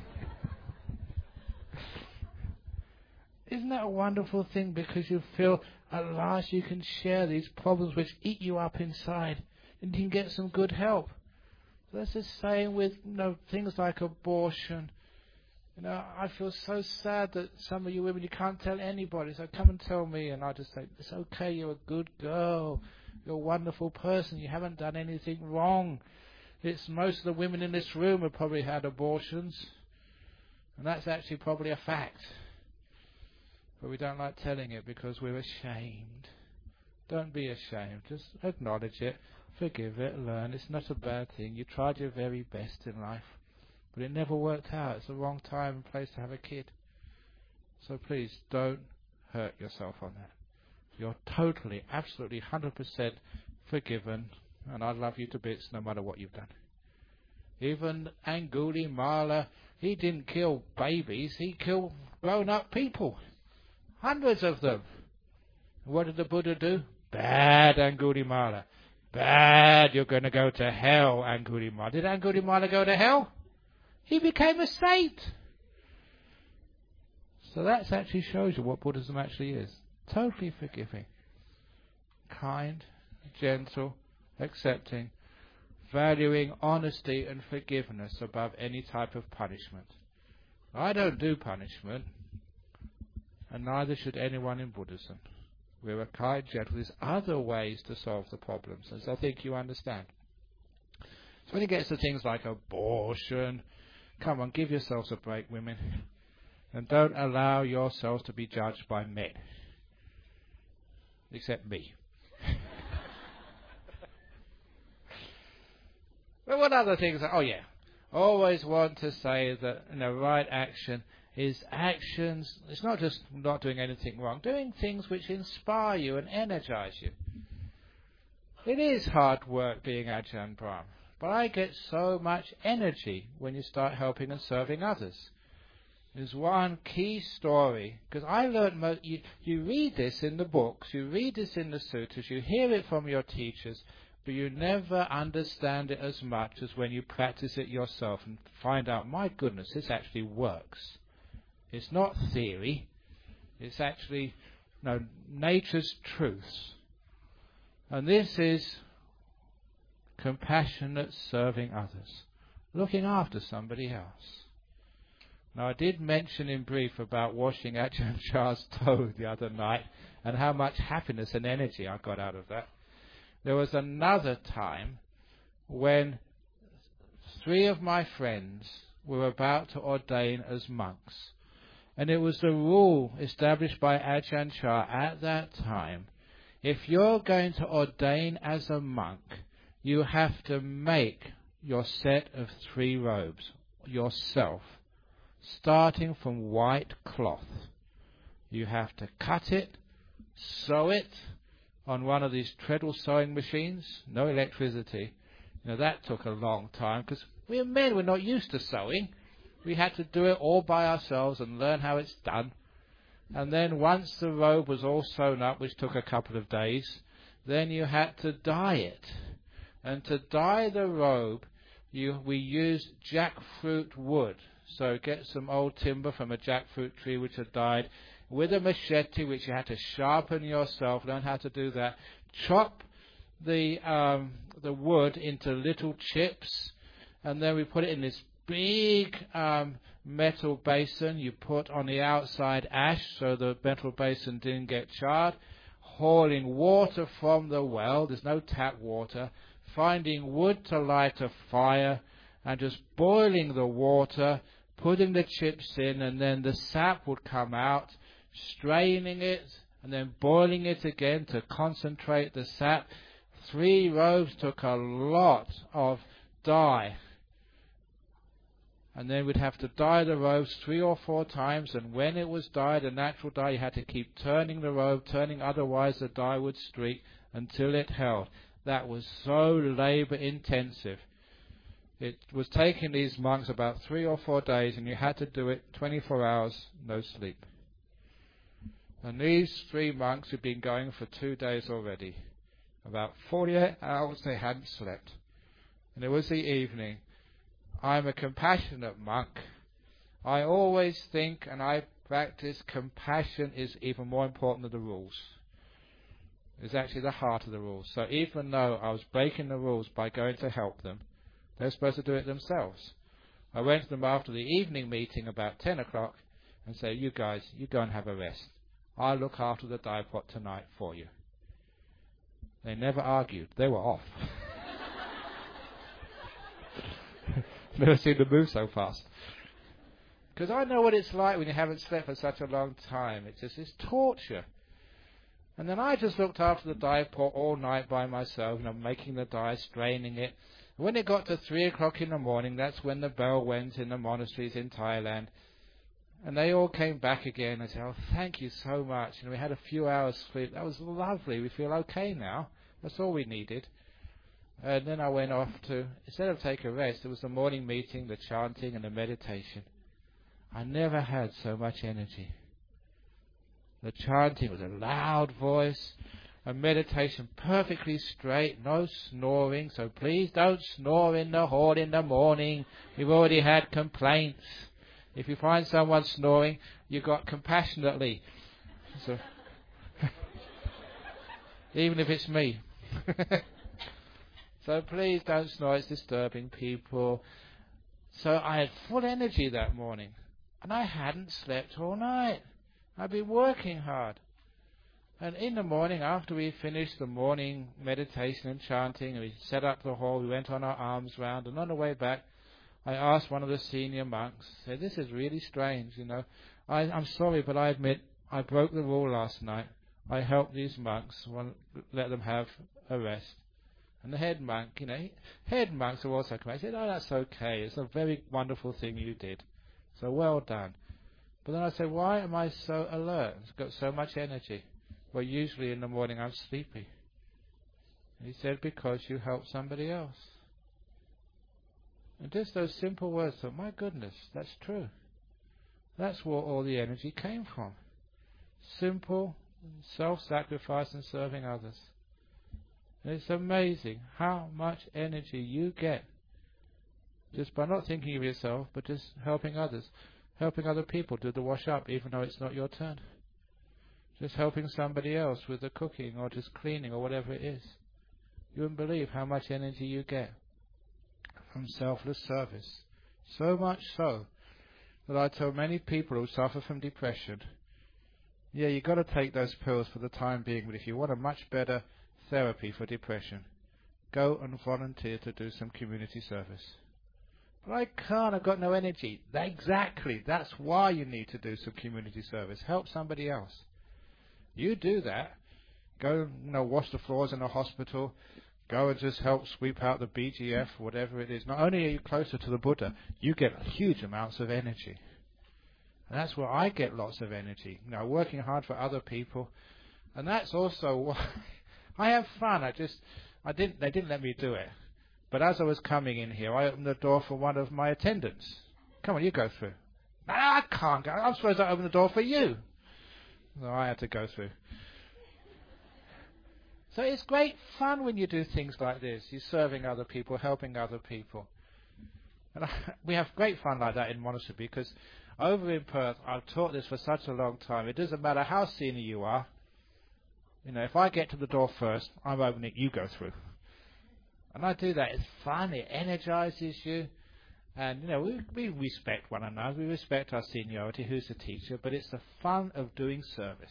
B: Isn't that a wonderful thing? Because you feel at last you can share these problems which eat you up inside, and you can get some good help. So that's the same with, you know, things like abortion. You know, I feel so sad that some of you women, you can't tell anybody. So come and tell me, and I just say, it's okay, you're a good girl. You're a wonderful person. You haven't done anything wrong. It's most of the women in this room have probably had abortions. And that's actually probably a fact. But we don't like telling it because we're ashamed. Don't be ashamed. Just acknowledge it, forgive it, learn. It's not a bad thing. You tried your very best in life, but it never worked out. It's the wrong time and place to have a kid. So please don't hurt yourself on that. You're totally, absolutely, one hundred percent forgiven, and I love you to bits no matter what you've done. Even Angulimala, he didn't kill babies, he killed grown-up people. Hundreds of them. What did the Buddha do? Bad, Angulimala. Bad, you're going to go to hell, Angulimala. Did Angulimala go to hell? He became a saint. So that actually shows you what Buddhism actually is. Totally forgiving. Kind, gentle, accepting, valuing honesty and forgiveness above any type of punishment. I don't do punishment, and neither should anyone in Buddhism. We're a kind, gentle. There's other ways to solve the problems, as I think you understand. So when it gets to things like abortion, come on, give yourselves a break, women, and don't allow yourselves to be judged by men, except me. But what other things? Oh yeah, always want to say that, you know, right action is actions. It's not just not doing anything wrong, doing things which inspire you and energize you. It is hard work being Ajahn Brahm, but I get so much energy when you start helping and serving others. There's one key story, because I learned, mo- you, you read this in the books, you read this in the sutras, you hear it from your teachers, but you never understand it as much as when you practice it yourself and find out, my goodness, this actually works. It's not theory, it's actually, you know, nature's truths. And this is compassionate serving others, looking after somebody else. Now, I did mention in brief about washing Ajahn Chah's toe the other night and how much happiness and energy I got out of that. There was another time when three of my friends were about to ordain as monks. And it was the rule established by Ajahn Chah at that time. If you're going to ordain as a monk, you have to make your set of three robes yourself, starting from white cloth. You have to cut it, sew it on one of these treadle sewing machines, no electricity. You know, that took a long time because we men were not used to sewing. We had to do it all by ourselves and learn how it's done. And then once the robe was all sewn up, which took a couple of days, then you had to dye it. And to dye the robe, you, we used jackfruit wood. So get some old timber from a jackfruit tree which had died, with a machete which you had to sharpen yourself, learn how to do that. Chop the um, the wood into little chips, and then we put it in this big um, metal basin. You put on the outside ash so the metal basin didn't get charred, hauling water from the well, there's no tap water, finding wood to light a fire, and just boiling the water, putting the chips in, and then the sap would come out, straining it, and then boiling it again to concentrate the sap. Three robes took a lot of dye. And then we'd have to dye the robes three or four times, and when it was dyed, a natural dye, you had to keep turning the robe, turning, otherwise the dye would streak until it held. That was so labor intensive. It was taking these monks about three or four days, and you had to do it twenty-four hours, no sleep. And these three monks had been going for two days already. About forty-eight hours they hadn't slept. And it was the evening. I'm a compassionate monk. I always think and I practice compassion is even more important than the rules. It's actually the heart of the rules. So even though I was breaking the rules by going to help them, they're supposed to do it themselves. I went to them after the evening meeting about ten o'clock and said, you guys, you go and have a rest. I'll look after the dye pot tonight for you. They never argued. They were off. Never seen them move so fast. Because I know what it's like when you haven't slept for such a long time. It's just this torture. And then I just looked after the dye pot all night by myself, you know, making the dye, straining it. When it got to three o'clock in the morning, that's when the bell went in the monasteries in Thailand. And they all came back again and said, oh, thank you so much. And we had a few hours sleep. That was lovely. We feel okay now. That's all we needed. And then I went off to, instead of take a rest, it was the morning meeting, the chanting and the meditation. I never had so much energy. The chanting was a loud voice, a meditation perfectly straight, no snoring, so please don't snore in the hall in the morning. We've already had complaints. If you find someone snoring, you got compassionately. So even if it's me. So please don't snore, it's disturbing people. So I had full energy that morning. And I hadn't slept all night. I'd been working hard. And in the morning, after we finished the morning meditation and chanting, and we set up the hall, we went on our arms round, and on the way back, I asked one of the senior monks, I said, this is really strange, you know. I, I'm sorry, but I admit I broke the rule last night. I helped these monks, one, let them have a rest. And the head monk, you know, he, head monks have also come out. He said, oh, that's okay. It's a very wonderful thing you did. So well done. But then I said, why am I so alert? It's got so much energy. Well, usually in the morning I'm sleepy. And he said, because you helped somebody else. And just those simple words, thought, my goodness, that's true. That's where all the energy came from. Simple, self-sacrifice and serving others. And it's amazing how much energy you get just by not thinking of yourself, but just helping others. Helping other people do the wash up, even though it's not your turn. Just helping somebody else with the cooking or just cleaning or whatever it is. You wouldn't believe how much energy you get from selfless service. So much so that I tell many people who suffer from depression, yeah, you've got to take those pills for the time being, but if you want a much better therapy for depression, go and volunteer to do some community service. But I can't, I've got no energy. That, exactly, that's why you need to do some community service. Help somebody else. You do that. Go, you know, wash the floors in a hospital. Go and just help sweep out the B G F, whatever it is. Not only are you closer to the Buddha, you get huge amounts of energy. And that's where I get lots of energy. You know, working hard for other people. And that's also why I have fun. I just, I didn't, they didn't let me do it. But as I was coming in here, I opened the door for one of my attendants. Come on, you go through. No, I can't go. I'm supposed to open the door for you. So I had to go through. So it's great fun when you do things like this. You're serving other people, helping other people. And I, we have great fun like that in monastery because over in Perth, I've taught this for such a long time. It doesn't matter how senior you are. You know, if I get to the door first, I'm opening it, you go through. And I do that. It's fun. It energizes you. And, you know, we, we respect one another. We respect our seniority, who's the teacher. But it's the fun of doing service.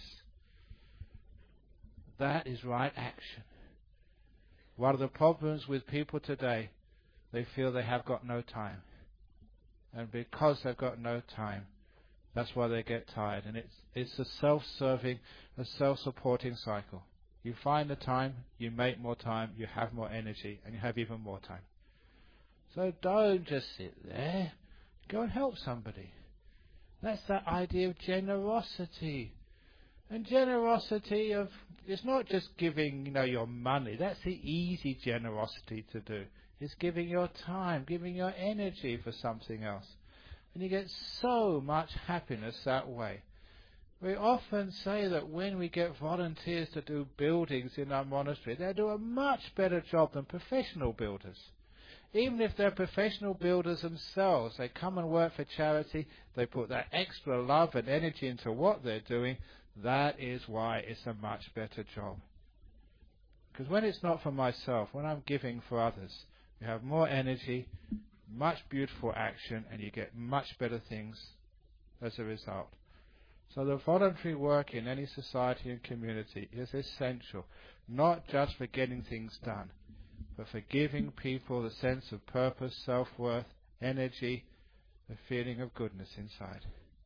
B: That is right action. One of the problems with people today, they feel they have got no time. And because they've got no time, that's why they get tired. And it's, it's a self-serving, a self-supporting cycle. You find the time, you make more time, you have more energy, and you have even more time. So don't just sit there. Go and help somebody. That's that idea of generosity. And generosity of, it's not just giving, you know, your money. That's the easy generosity to do. It's giving your time, giving your energy for something else. And you get so much happiness that way. We often say that when we get volunteers to do buildings in our monastery, they do a much better job than professional builders. Even if they're professional builders themselves, they come and work for charity, they put that extra love and energy into what they're doing. That is why it's a much better job. Because when it's not for myself, when I'm giving for others, you have more energy, much beautiful action, and you get much better things as a result. So the voluntary work in any society and community is essential, not just for getting things done, but for giving people the sense of purpose, self-worth, energy, the feeling of goodness inside.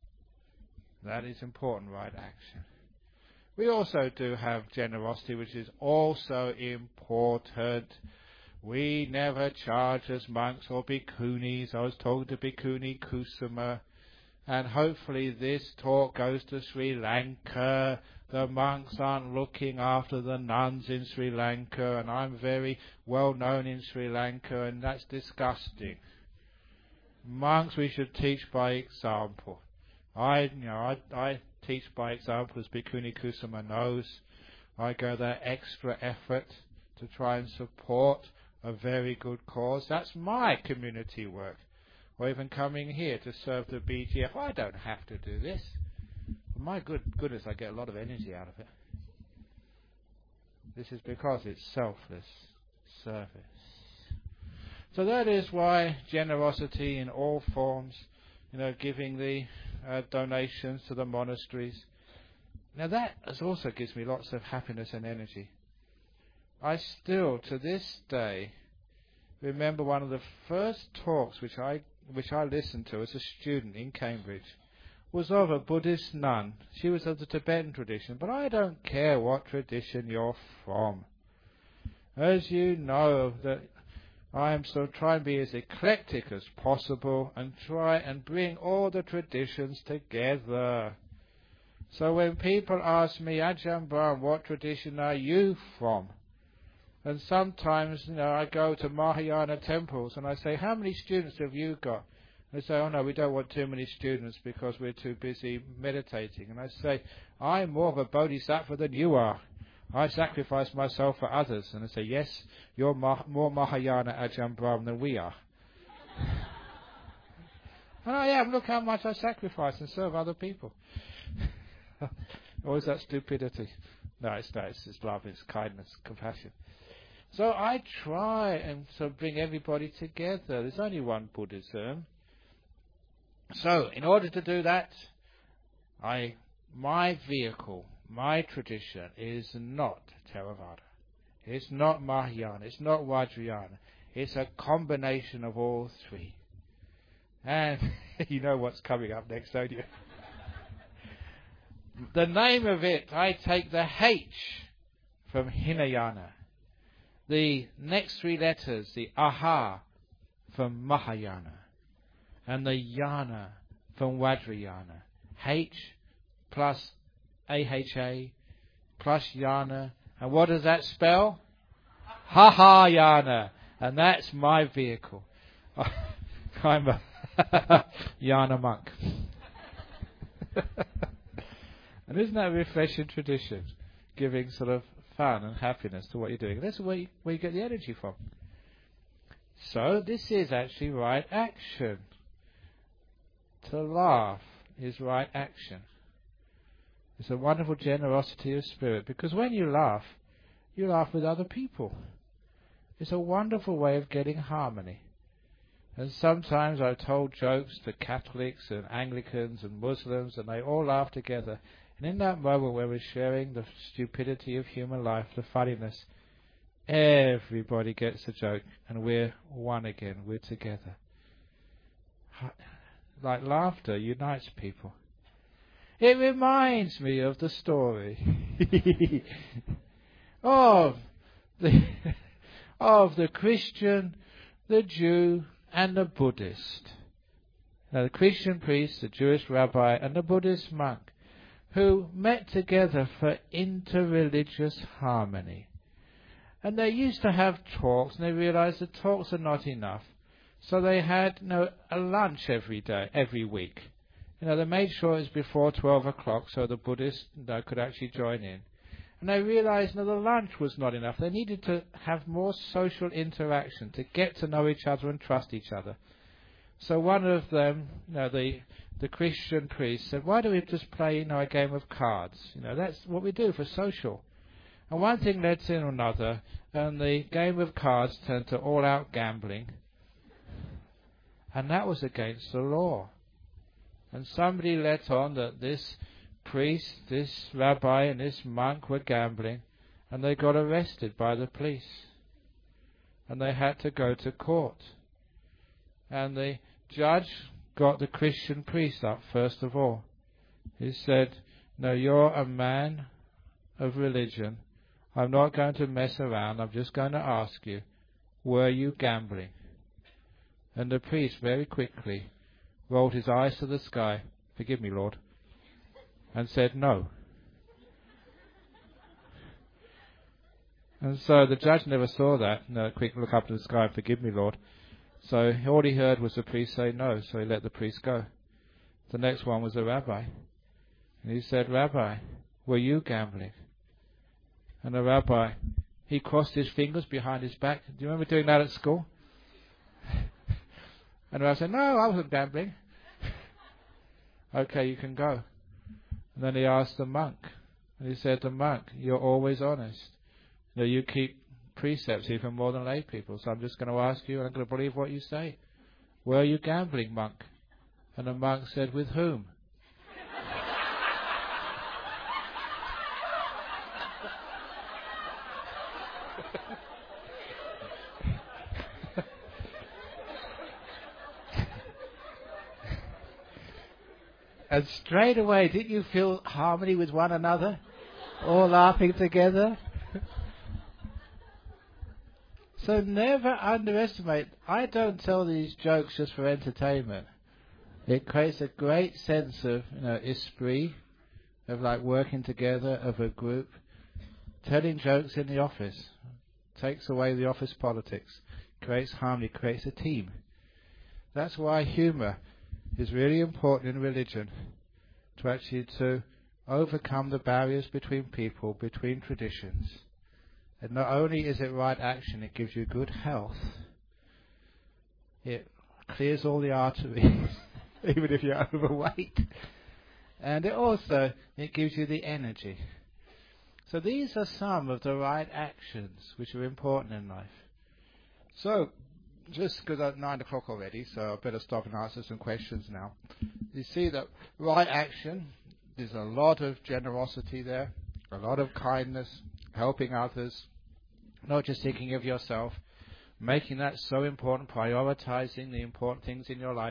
B: That is important, right action. We also do have generosity, which is also important. We never charge as monks or bhikkhunis. I was talking to Bhikkhuni Kusuma, and hopefully this talk goes to Sri Lanka. The monks aren't looking after the nuns in Sri Lanka, and I'm very well known in Sri Lanka, and that's disgusting. Monks, we should teach by example. I, you know, I, I teach by example, as Bhikkhuni Kusuma knows. I go that extra effort to try and support a very good cause. That's my community work. Or even coming here to serve the B G F. I don't have to do this. But my good goodness, I get a lot of energy out of it. This is because it's selfless service. So that is why generosity in all forms, you know, giving the uh, donations to the monasteries. Now that also gives me lots of happiness and energy. I still, to this day, remember one of the first talks which I which I listened to as a student in Cambridge was of a Buddhist nun. She was of the Tibetan tradition, but I don't care what tradition you're from. As you know, that I am still trying to be as eclectic as possible and try and bring all the traditions together. So when people ask me, Ajahn Brahm, what tradition are you from? And sometimes, you know, I go to Mahayana temples and I say, how many students have you got? And they say, oh no, we don't want too many students because we're too busy meditating. And I say, I'm more of a bodhisattva than you are. I sacrifice myself for others. And they say, yes, you're ma- more Mahayana Ajahn Brahm than we are. And I am. Look how much I sacrifice and serve other people. Or is that stupidity? No, it's not. It's, it's love, it's kindness, compassion. So I try and so bring everybody together. There's only one Buddhism. So in order to do that, I my vehicle, my tradition is not Theravada. It's not Mahayana. It's not Vajrayana. It's a combination of all three. And you know what's coming up next, don't you? The name of it, I take the H from Hinayana. The next three letters, the Aha, from Mahayana. And the Yana from Vajrayana. H plus A H A plus Yana. And what does that spell? Ha-ha-yana. And that's my vehicle. I'm a Yana monk. And isn't that a refreshing tradition? Giving sort of fun and happiness to what you're doing. That's where you, where you get the energy from. So this is actually right action. To laugh is right action. It's a wonderful generosity of spirit, because when you laugh, you laugh with other people. It's a wonderful way of getting harmony. And sometimes I've told jokes to Catholics and Anglicans and Muslims, and they all laugh together. And in that moment where we're sharing the stupidity of human life, the funniness, everybody gets a joke, and we're one again. We're together. Like laughter unites people. It reminds me of the story of the of the Christian, the Jew, and the Buddhist. Now, the Christian priest, the Jewish rabbi, and the Buddhist monk, who met together for interreligious harmony. And they used to have talks, and they realized the talks are not enough. So they had, you know, a lunch every day, every week. You know, they made sure it was before twelve o'clock so the Buddhists, you know, could actually join in. And they realized that the lunch was not enough. They needed to have more social interaction to get to know each other and trust each other. So one of them, you know, the the Christian priest said, why don't we just play, you know, a game of cards? You know, that's what we do for social. And one thing led to another, and the game of cards turned to all-out gambling. And that was against the law. And somebody let on that this priest, this rabbi, and this monk were gambling, and they got arrested by the police. And they had to go to court. And the judge got the Christian priest up first of all. He said, no, you're a man of religion. I'm not going to mess around. I'm just going to ask you, were you gambling? And the priest very quickly rolled his eyes to the sky, forgive me, Lord, and said no. And so the judge never saw that, no, quick look up to the sky, forgive me, Lord. So all he heard was the priest say no, so he let the priest go. The next one was the rabbi. And he said, Rabbi, were you gambling? And the rabbi, he crossed his fingers behind his back. Do you remember doing that at school? And the rabbi said, no, I wasn't gambling. Okay, you can go. And then he asked the monk. And he said, the monk, you're always honest. You know, you keep precepts even more than lay people. So I'm just going to ask you, and I'm going to believe what you say. Were you gambling, monk? And the monk said, with whom? And straight away, didn't you feel harmony with one another? All laughing together? So never underestimate. I don't tell these jokes just for entertainment. It creates a great sense of, you know, esprit, of like working together, of a group. Telling jokes in the office takes away the office politics, creates harmony, creates a team. That's why humour is really important in religion, to actually to overcome the barriers between people, between traditions. And not only is it right action, it gives you good health. It clears all the arteries, even if you're overweight. And it also, it gives you the energy. So these are some of the right actions which are important in life. So, just because it's nine o'clock already, so I better stop and answer some questions now. You see that right action, there's a lot of generosity there, a lot of kindness, helping others, not just thinking of yourself, making that so important, prioritizing the important things in your life.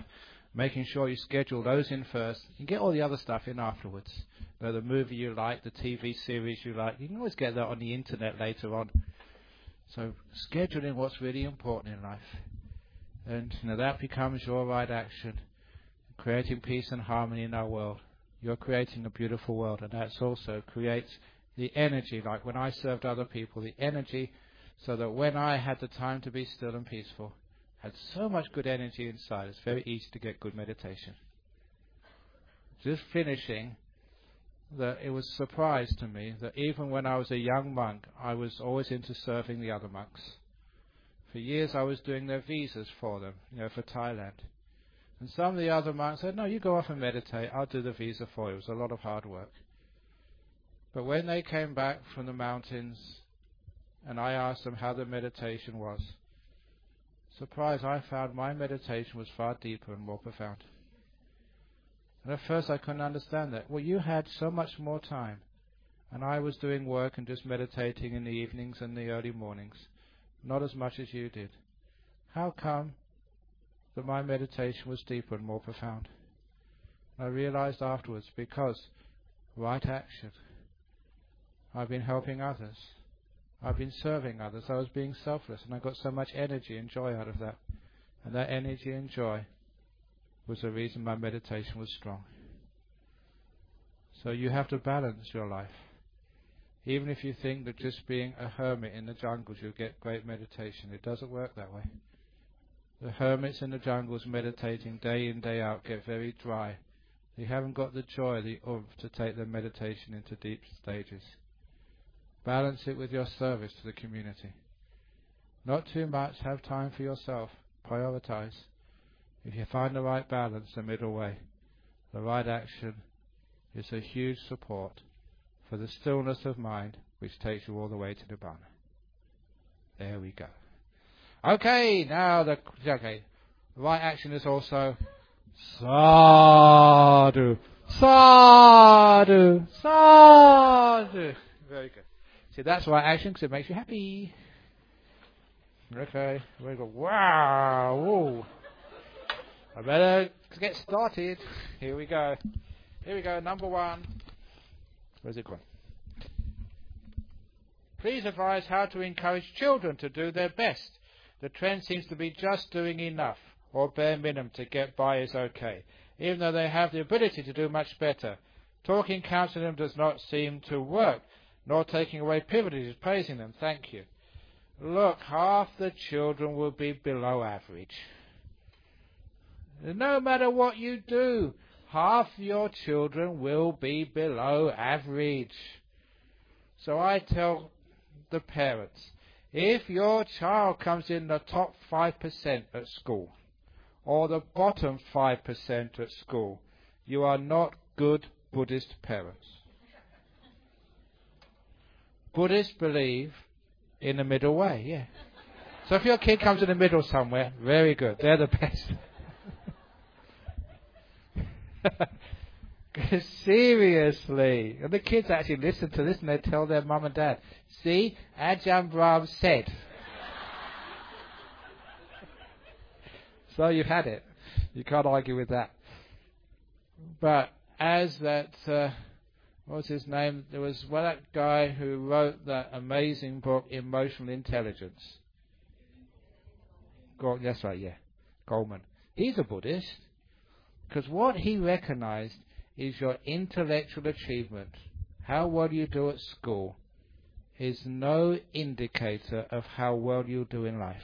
B: making sure you schedule those in first and get all the other stuff in afterwards. You know, the movie you like, the T V series you like, you can always get that on the internet later on. So scheduling what's really important in life. And you know, that becomes your right action. Creating peace and harmony in our world. You're creating a beautiful world, and that also creates the energy, like when I served other people, the energy so that when I had the time to be still and peaceful, had so much good energy inside, it's very easy to get good meditation. Just finishing, that it was a surprise to me that even when I was a young monk, I was always into serving the other monks. For years I was doing their visas for them, you know, for Thailand. And some of the other monks said, no, you go off and meditate, I'll do the visa for you. It was a lot of hard work. But when they came back from the mountains and I asked them how their meditation was, surprise, I found my meditation was far deeper and more profound. And at first I couldn't understand that. Well, you had so much more time, and I was doing work and just meditating in the evenings and the early mornings, not as much as you did. How come that my meditation was deeper and more profound? I realized afterwards, because right action. I've been helping others. I've been serving others. I was being selfless, and I got so much energy and joy out of that. And that energy and joy was the reason my meditation was strong. So you have to balance your life. Even if you think that just being a hermit in the jungles you'll get great meditation, it doesn't work that way. The hermits in the jungles meditating day in, day out get very dry. They haven't got the joy, the oomph to take their meditation into deep stages. Balance it with your service to the community. Not too much, have time for yourself. Prioritize. If you find the right balance, the middle way, the right action is a huge support for the stillness of mind which takes you all the way to Nibbana. There we go. Okay, now the okay. The right action is also sadhu, sadhu, sadhu. Very good. See, that's right action because it makes you happy. Okay, we go. Wow, whoa. I better get started. Here we go. Here we go. Number one. Where's it gone? Please advise how to encourage children to do their best. The trend seems to be just doing enough, or bare minimum to get by is okay, even though they have the ability to do much better. Talking, counseling them does not seem to work, nor taking away privileges, praising them. Thank you. Look, half the children will be below average. No matter what you do, half your children will be below average. So I tell the parents, if your child comes in the top five percent at school, or the bottom five percent at school, you are not good Buddhist parents. Buddhists believe in the middle way, yeah. So if your kid comes in the middle somewhere, very good, they're the best. Seriously. And the kids actually listen to this and they tell their mum and dad, see, Ajahn Brahm said. So you've had it. You can't argue with that. But as that, uh, what was his name? There was well, that guy who wrote that amazing book, Emotional Intelligence. Go, that's right, yeah. Goleman. He's a Buddhist. Because what he recognized is your intellectual achievement, how well you do at school, is no indicator of how well you do in life.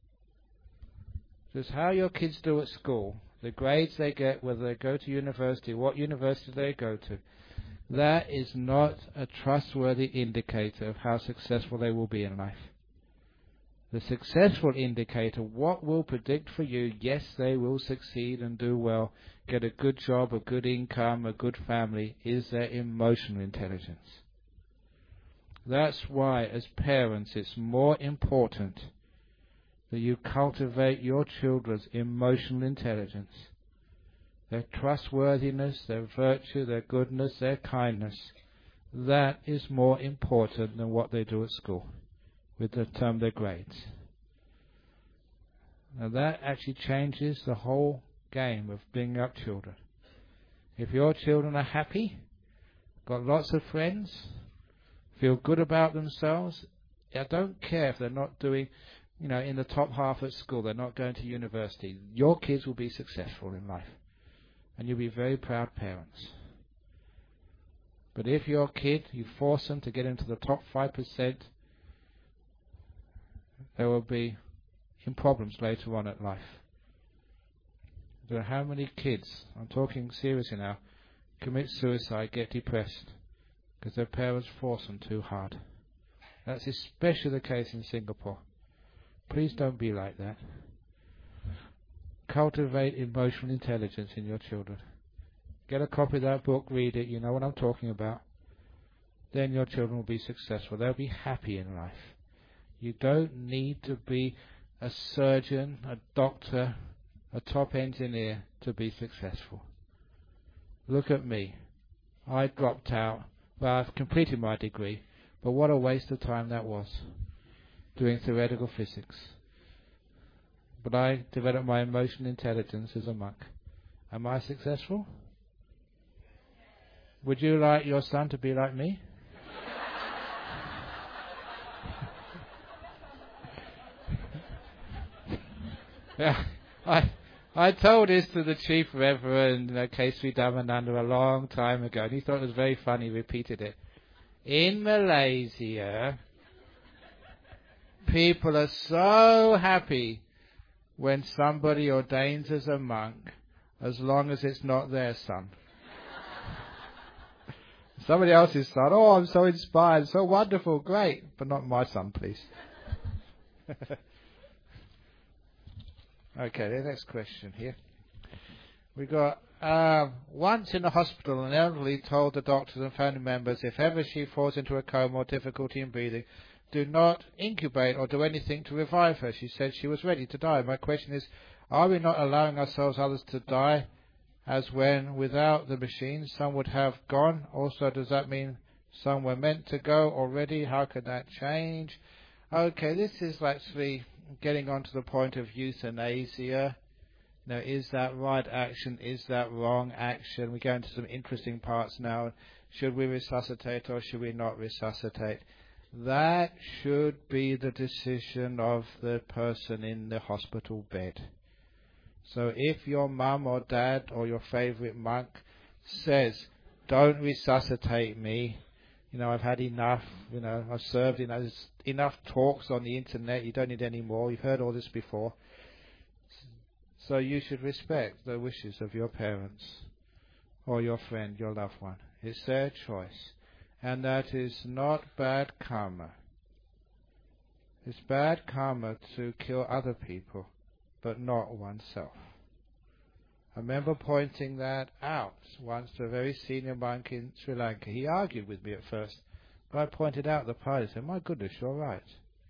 B: Just how your kids do at school, the grades they get, whether they go to university, what university they go to, that is not a trustworthy indicator of how successful they will be in life. The successful indicator, what will predict for you, yes, they will succeed and do well, get a good job, a good income, a good family, is their emotional intelligence. That's why, as parents, it's more important that you cultivate your children's emotional intelligence, their trustworthiness, their virtue, their goodness, their kindness. That is more important than what they do at school with the term their grades. Now that actually changes the whole game of bringing up children. If your children are happy, got lots of friends, feel good about themselves, I don't care if they're not doing, you know, in the top half at school, they're not going to university. Your kids will be successful in life. And you'll be very proud parents. But if your kid, you force them to get into the top five percent, there will be in problems later on at life. I don't know how many kids, I'm talking seriously now, commit suicide, get depressed, because their parents force them too hard. That's especially the case in Singapore. Please don't be like that. Cultivate emotional intelligence in your children. Get a copy of that book, read it, you know what I'm talking about. Then your children will be successful. They'll be happy in life. You don't need to be a surgeon, a doctor, a top engineer to be successful. Look at me. I dropped out. Well, I've completed my degree, but what a waste of time that was, doing theoretical physics. But I developed my emotional intelligence as a monk. Am I successful? Would you like your son to be like me? Yeah, I I told this to the Chief Reverend, you know, Kesri Dhammananda, a long time ago, and he thought it was very funny. He repeated it. In Malaysia, people are so happy when somebody ordains as a monk, as long as it's not their son. Somebody else's son, oh, I'm so inspired, so wonderful, great, but not my son, please. Okay, the next question here. We got, uh, once in the hospital, an elderly told the doctors and family members if ever she falls into a coma or difficulty in breathing, do not incubate or do anything to revive her. She said she was ready to die. My question is, are we not allowing ourselves others to die, as when without the machine some would have gone? Also, does that mean some were meant to go already? How could that change? Okay, this is actually getting on to the point of euthanasia. Now, is that right action? Is that wrong action? We go into some interesting parts now. Should we resuscitate or should we not resuscitate? That should be the decision of the person in the hospital bed. So if your mum or dad or your favourite monk says, don't resuscitate me, you know, I've had enough, you know, I've served, you know, there's enough talks on the internet, you don't need any more, you've heard all this before. So you should respect the wishes of your parents or your friend, your loved one. It's their choice. And that is not bad karma. It's bad karma to kill other people, but not oneself. I remember pointing that out once to a very senior monk in Sri Lanka. He argued with me at first, but I pointed out the part. He said, my goodness, you're right.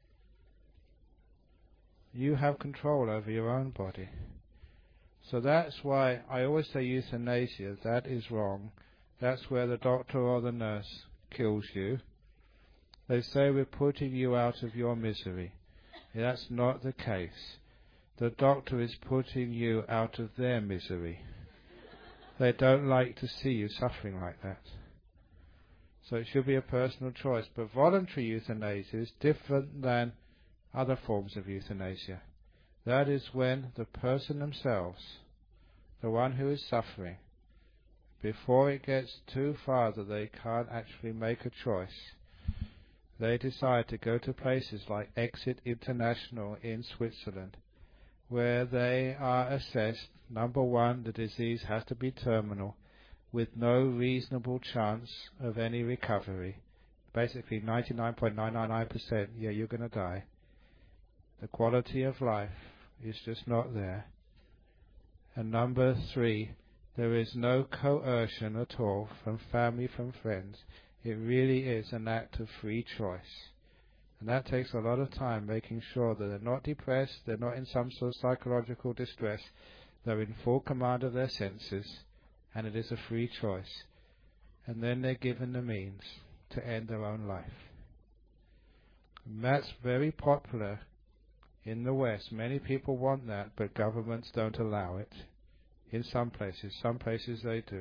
B: You have control over your own body. So that's why I always say euthanasia. That is wrong. That's where the doctor or the nurse kills you. They say we're putting you out of your misery. That's not the case. The doctor is putting you out of their misery. They don't like to see you suffering like that. So it should be a personal choice. But voluntary euthanasia is different than other forms of euthanasia. That is when the person themselves, the one who is suffering, before it gets too far that they can't actually make a choice, they decide to go to places like Exit International in Switzerland, where they are assessed, number one, the disease has to be terminal, with no reasonable chance of any recovery. Basically ninety-nine point nine nine nine percent, yeah, you're going to die. The quality of life is just not there. And number three, there is no coercion at all from family, from friends. It really is an act of free choice. And that takes a lot of time, making sure that they're not depressed, they're not in some sort of psychological distress, they're in full command of their senses, and it is a free choice. And then they're given the means to end their own life. And that's very popular in the West. Many people want that, but governments don't allow it. In some places. Some places they do.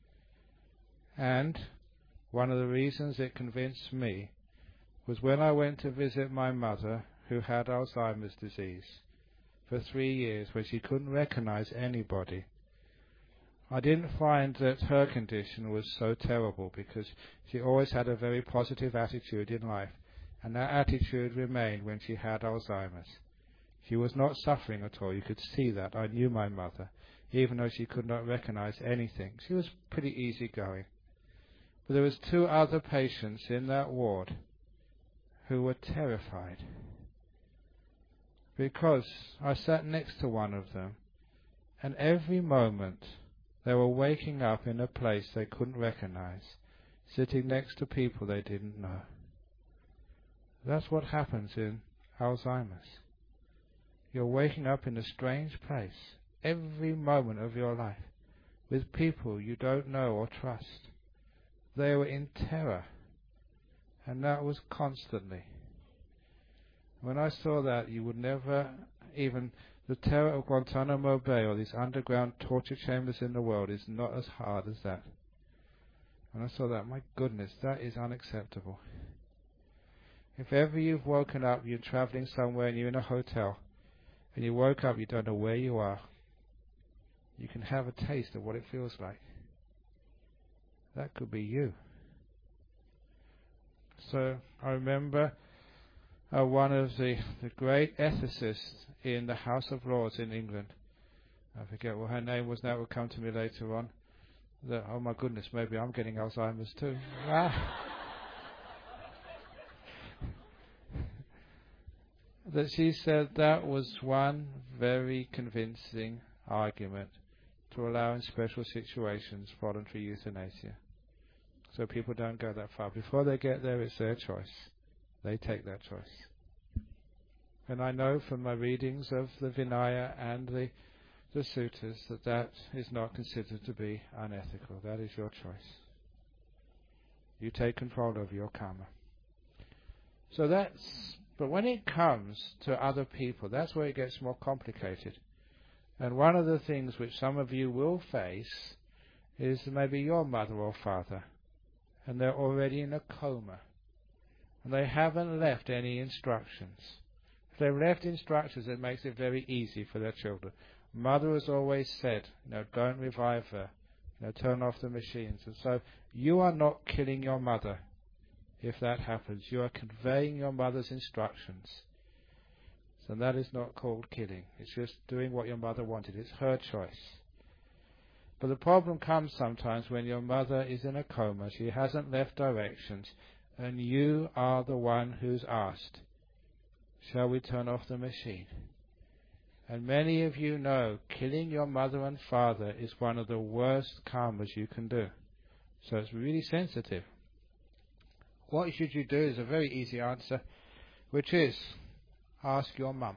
B: And one of the reasons it convinced me was when I went to visit my mother, who had Alzheimer's disease for three years, when she couldn't recognize anybody. I didn't find that her condition was so terrible, because she always had a very positive attitude in life, and that attitude remained when she had Alzheimer's. She was not suffering at all. You could see that. I knew my mother, even though she could not recognize anything. She was pretty easygoing. But there was two other patients in that ward who were terrified, because I sat next to one of them, and every moment they were waking up in a place they couldn't recognize, sitting next to people they didn't know. That's what happens in Alzheimer's. You're waking up in a strange place every moment of your life with people you don't know or trust. They were in terror, and that was constantly. When I saw that, you would never even... The terror of Guantanamo Bay or these underground torture chambers in the world is not as hard as that. When I saw that, my goodness, that is unacceptable. If ever you've woken up, you're traveling somewhere and you're in a hotel, and you woke up, you don't know where you are, you can have a taste of what it feels like. That could be you. So I remember uh, one of the, the great ethicists in the House of Lords in England. I forget what her name was. That will come to me later on. That, oh my goodness, maybe I'm getting Alzheimer's too. That she said that was one very convincing argument to allow in special situations voluntary euthanasia. So people don't go that far. Before they get there, it's their choice. They take that choice. And I know from my readings of the Vinaya and the, the suttas that that is not considered to be unethical. That is your choice. You take control of your karma. So that's, but when it comes to other people, that's where it gets more complicated. And one of the things which some of you will face is maybe your mother or father, and they're already in a coma, and they haven't left any instructions. If they've left instructions, it makes it very easy for their children. Mother has always said, you know, don't revive her, you know, turn off the machines. And so you are not killing your mother if that happens. You are conveying your mother's instructions. So that is not called killing. It's just doing what your mother wanted. It's her choice. But the problem comes sometimes when your mother is in a coma, she hasn't left directions, and you are the one who's asked, shall we turn off the machine? And many of you know killing your mother and father is one of the worst karmas you can do. So it's really sensitive. What should you do is a very easy answer, which is ask your mum.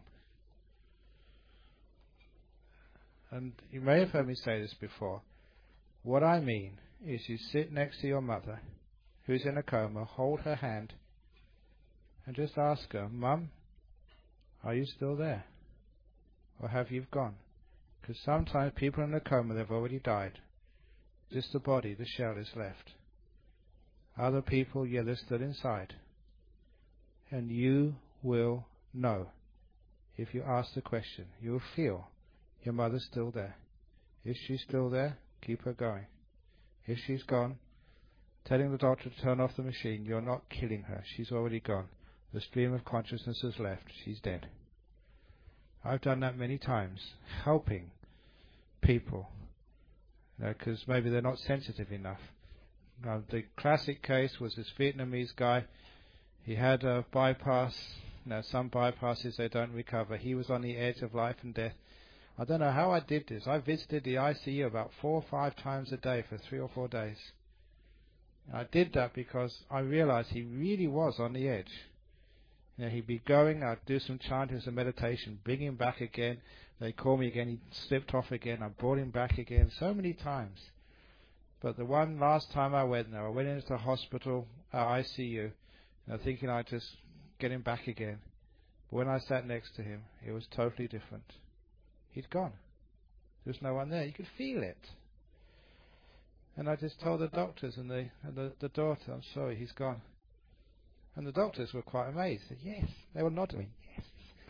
B: And you may have heard me say this before. What I mean is you sit next to your mother, who's in a coma, hold her hand, and just ask her, Mum, are you still there? Or have you gone? Because sometimes people in a coma, they've already died. Just the body, the shell is left. Other people, yeah, they're still inside. And you will know. If you ask the question, you'll feel your mother's still there. If she's still there, keep her going. If she's gone, telling the doctor to turn off the machine, you're not killing her. She's already gone. The stream of consciousness has left. She's dead. I've done that many times, helping people, because you know, maybe they're not sensitive enough. Now, the classic case was this Vietnamese guy. He had a bypass. Now, some bypasses, they don't recover. He was on the edge of life and death. I don't know how I did this. I visited the I C U about four or five times a day for three or four days. And I did that because I realized he really was on the edge. You know, he'd be going, I'd do some chanting, some meditation, bring him back again. They'd call me again, he slipped off again. I brought him back again so many times. But the one last time I went there, I went into the hospital, uh, I C U, you know, thinking I'd just get him back again. But when I sat next to him, it was totally different. He'd gone. There was no one there. You could feel it. And I just told the doctors and the and the, the daughter, I'm sorry, he's gone. And the doctors were quite amazed. They said, yes. They were nodding. Yes.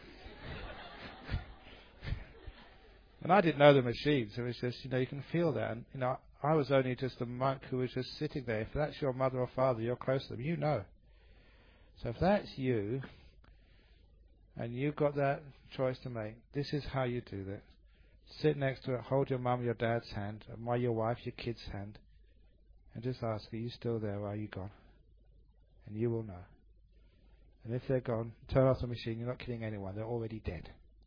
B: And I didn't know the machines. It was just, you know, you can feel that. And, you know, I was only just a monk who was just sitting there. If that's your mother or father, you're close to them. You know. So if that's you, and you've got that choice to make, this is how you do that. Sit next to it, hold your mum, your dad's hand, admire your wife, your kid's hand, and just ask, are you still there or are you gone? And you will know. And if they're gone, turn off the machine. You're not killing anyone. They're already dead.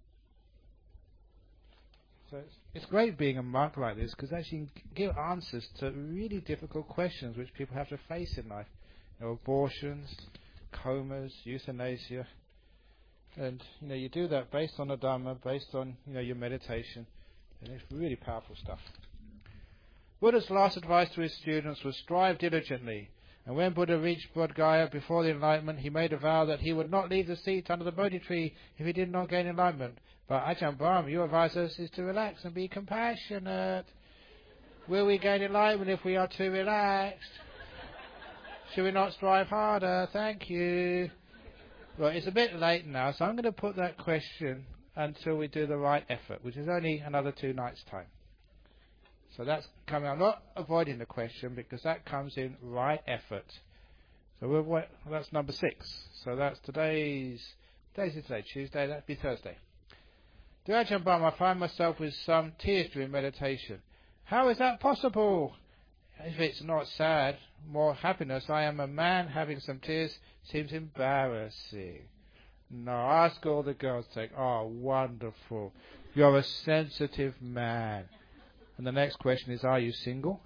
B: So it's, it's great being a monk like this, because actually you can give answers to really difficult questions which people have to face in life. You know, abortions, comas, euthanasia. And, you know, you do that based on the Dhamma, based on, you know, your meditation. And it's really powerful stuff. Buddha's last advice to his students was strive diligently. And when Buddha reached Bodh Gaya before the enlightenment, he made a vow that he would not leave the seat under the Bodhi tree if he did not gain enlightenment. But Ajahn Brahm, you advise us is to relax and be compassionate. Will we gain enlightenment if we are too relaxed? Should we not strive harder? Thank you. Well, it's a bit late now, so I'm going to put that question until we do the right effort, which is only another two nights' time. So that's coming. I'm not avoiding the question because that comes in right effort. So we'll wait, well, that's number six. So that's today's. Today's today, Tuesday. That'd be Thursday. Dear Ajahn Brahm, I find myself with some tears during meditation. How is that possible? If it's not sad, more happiness. I am a man having some tears. Seems embarrassing. No, ask all the girls. Take. Oh, wonderful. You're a sensitive man. And the next question is, are you single?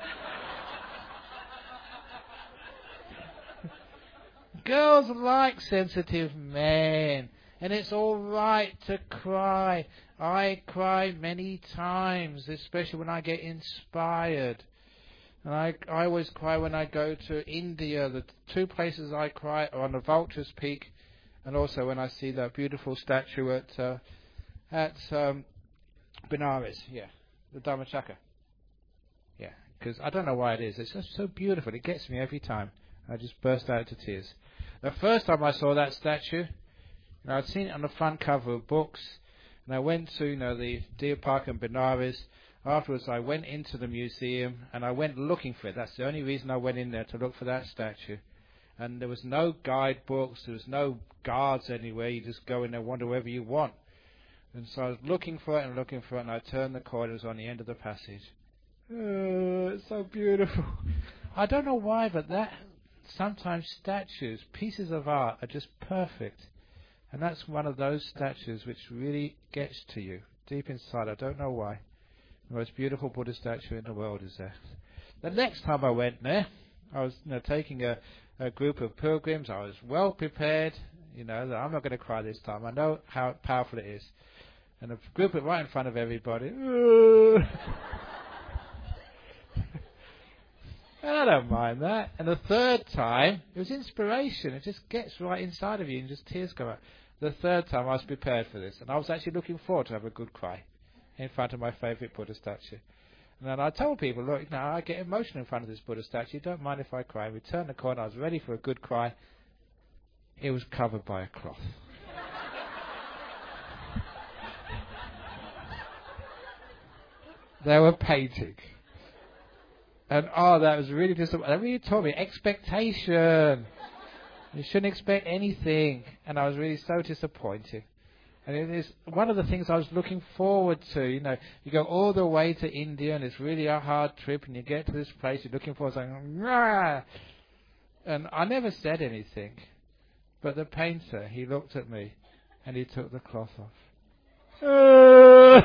B: Girls like sensitive men. And it's all right to cry. I cry many times, especially when I get inspired. And I, I always cry when I go to India. The two places I cry are on the Vulture's Peak, and also when I see that beautiful statue at uh, at um, Benares. Yeah, the Dhammachakra. Yeah, because I don't know why it is. It's just so beautiful. It gets me every time. I just burst out into tears. The first time I saw that statue, you know, I'd seen it on the front cover of books, and I went to, you know, the Deer Park in Benares. Afterwards, I went into the museum and I went looking for it. That's the only reason I went in there, to look for that statue. And there was no guidebooks, there was no guards anywhere. You just go in there, wander wherever you want. And so I was looking for it and looking for it, and I turned the corner. It was on the end of the passage. Oh, it's so beautiful. I don't know why, but that sometimes statues, pieces of art, are just perfect. And that's one of those statues which really gets to you deep inside. I don't know why. The most beautiful Buddha statue in the world is there. The next time I went there, I was, you know, taking a, a group of pilgrims. I was well prepared. You know, that I'm not going to cry this time. I know how powerful it is. And a group of right in front of everybody. And I don't mind that. And the third time, it was inspiration. It just gets right inside of you and just tears come out. The third time I was prepared for this. And I was actually looking forward to have a good cry in front of my favourite Buddha statue. And then I told people, look, now I get emotional in front of this Buddha statue. Don't mind if I cry. We turned the corner. I was ready for a good cry. It was covered by a cloth. They were painting. And oh, that was really disappointing. That really taught me expectation. You shouldn't expect anything. And I was really so disappointed. And it is one of the things I was looking forward to. You know, you go all the way to India, and it's really a hard trip, and you get to this place, you're looking for something. Rah! And I never said anything. But the painter, he looked at me, and he took the cloth off. Uh!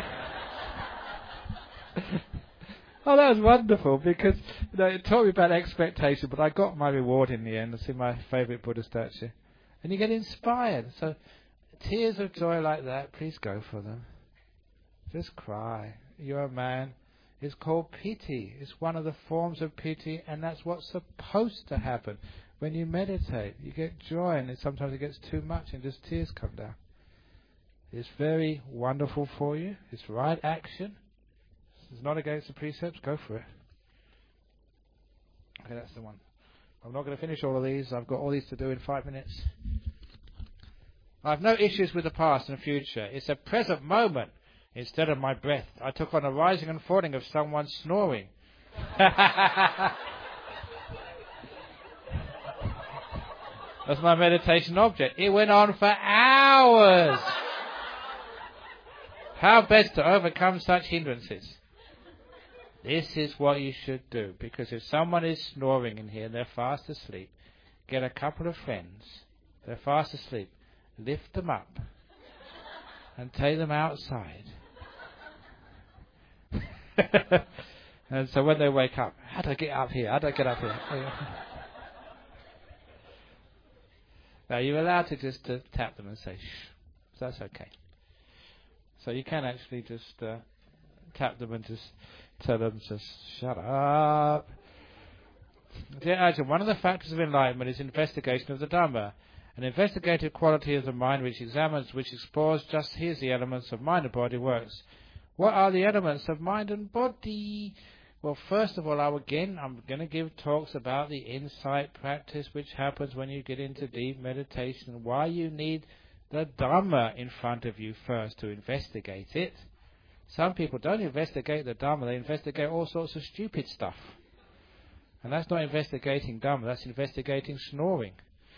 B: Oh, that was wonderful, because, you know, it taught me about expectation, but I got my reward in the end. I see my favourite Buddha statue. And you get inspired. So tears of joy like that, please go for them. Just cry. You're a man. It's called piti. It's one of the forms of piti, and that's what's supposed to happen. When you meditate, you get joy, and sometimes it gets too much and just tears come down. It's very wonderful for you. It's right action. It's not against the precepts. Go for it. Okay, that's the one. I'm not going to finish all of these. I've got all these to do in five minutes. I have no issues with the past and future. It's a present moment instead of my breath. I took on the rising and falling of someone snoring. That's my meditation object. It went on for hours. How best to overcome such hindrances? This is what you should do, because if someone is snoring in here and they're fast asleep, get a couple of friends, they're fast asleep, lift them up and take them outside. And so when they wake up, how do I get up here? How do I get up here? Now you're allowed to just uh, tap them and say shh. So that's okay. So you can actually just uh, tap them and just tell them to shut up. Dear Ajahn, one of the factors of enlightenment is investigation of the Dhamma, an investigative quality of the mind which examines, which explores just here's the elements of mind and body works. What are the elements of mind and body? Well, first of all, I, again, I'm going to give talks about the insight practice which happens when you get into deep meditation, and why you need the Dhamma in front of you first to investigate it. Some people don't investigate the Dhamma, they investigate all sorts of stupid stuff. And that's not investigating Dhamma, that's investigating snoring.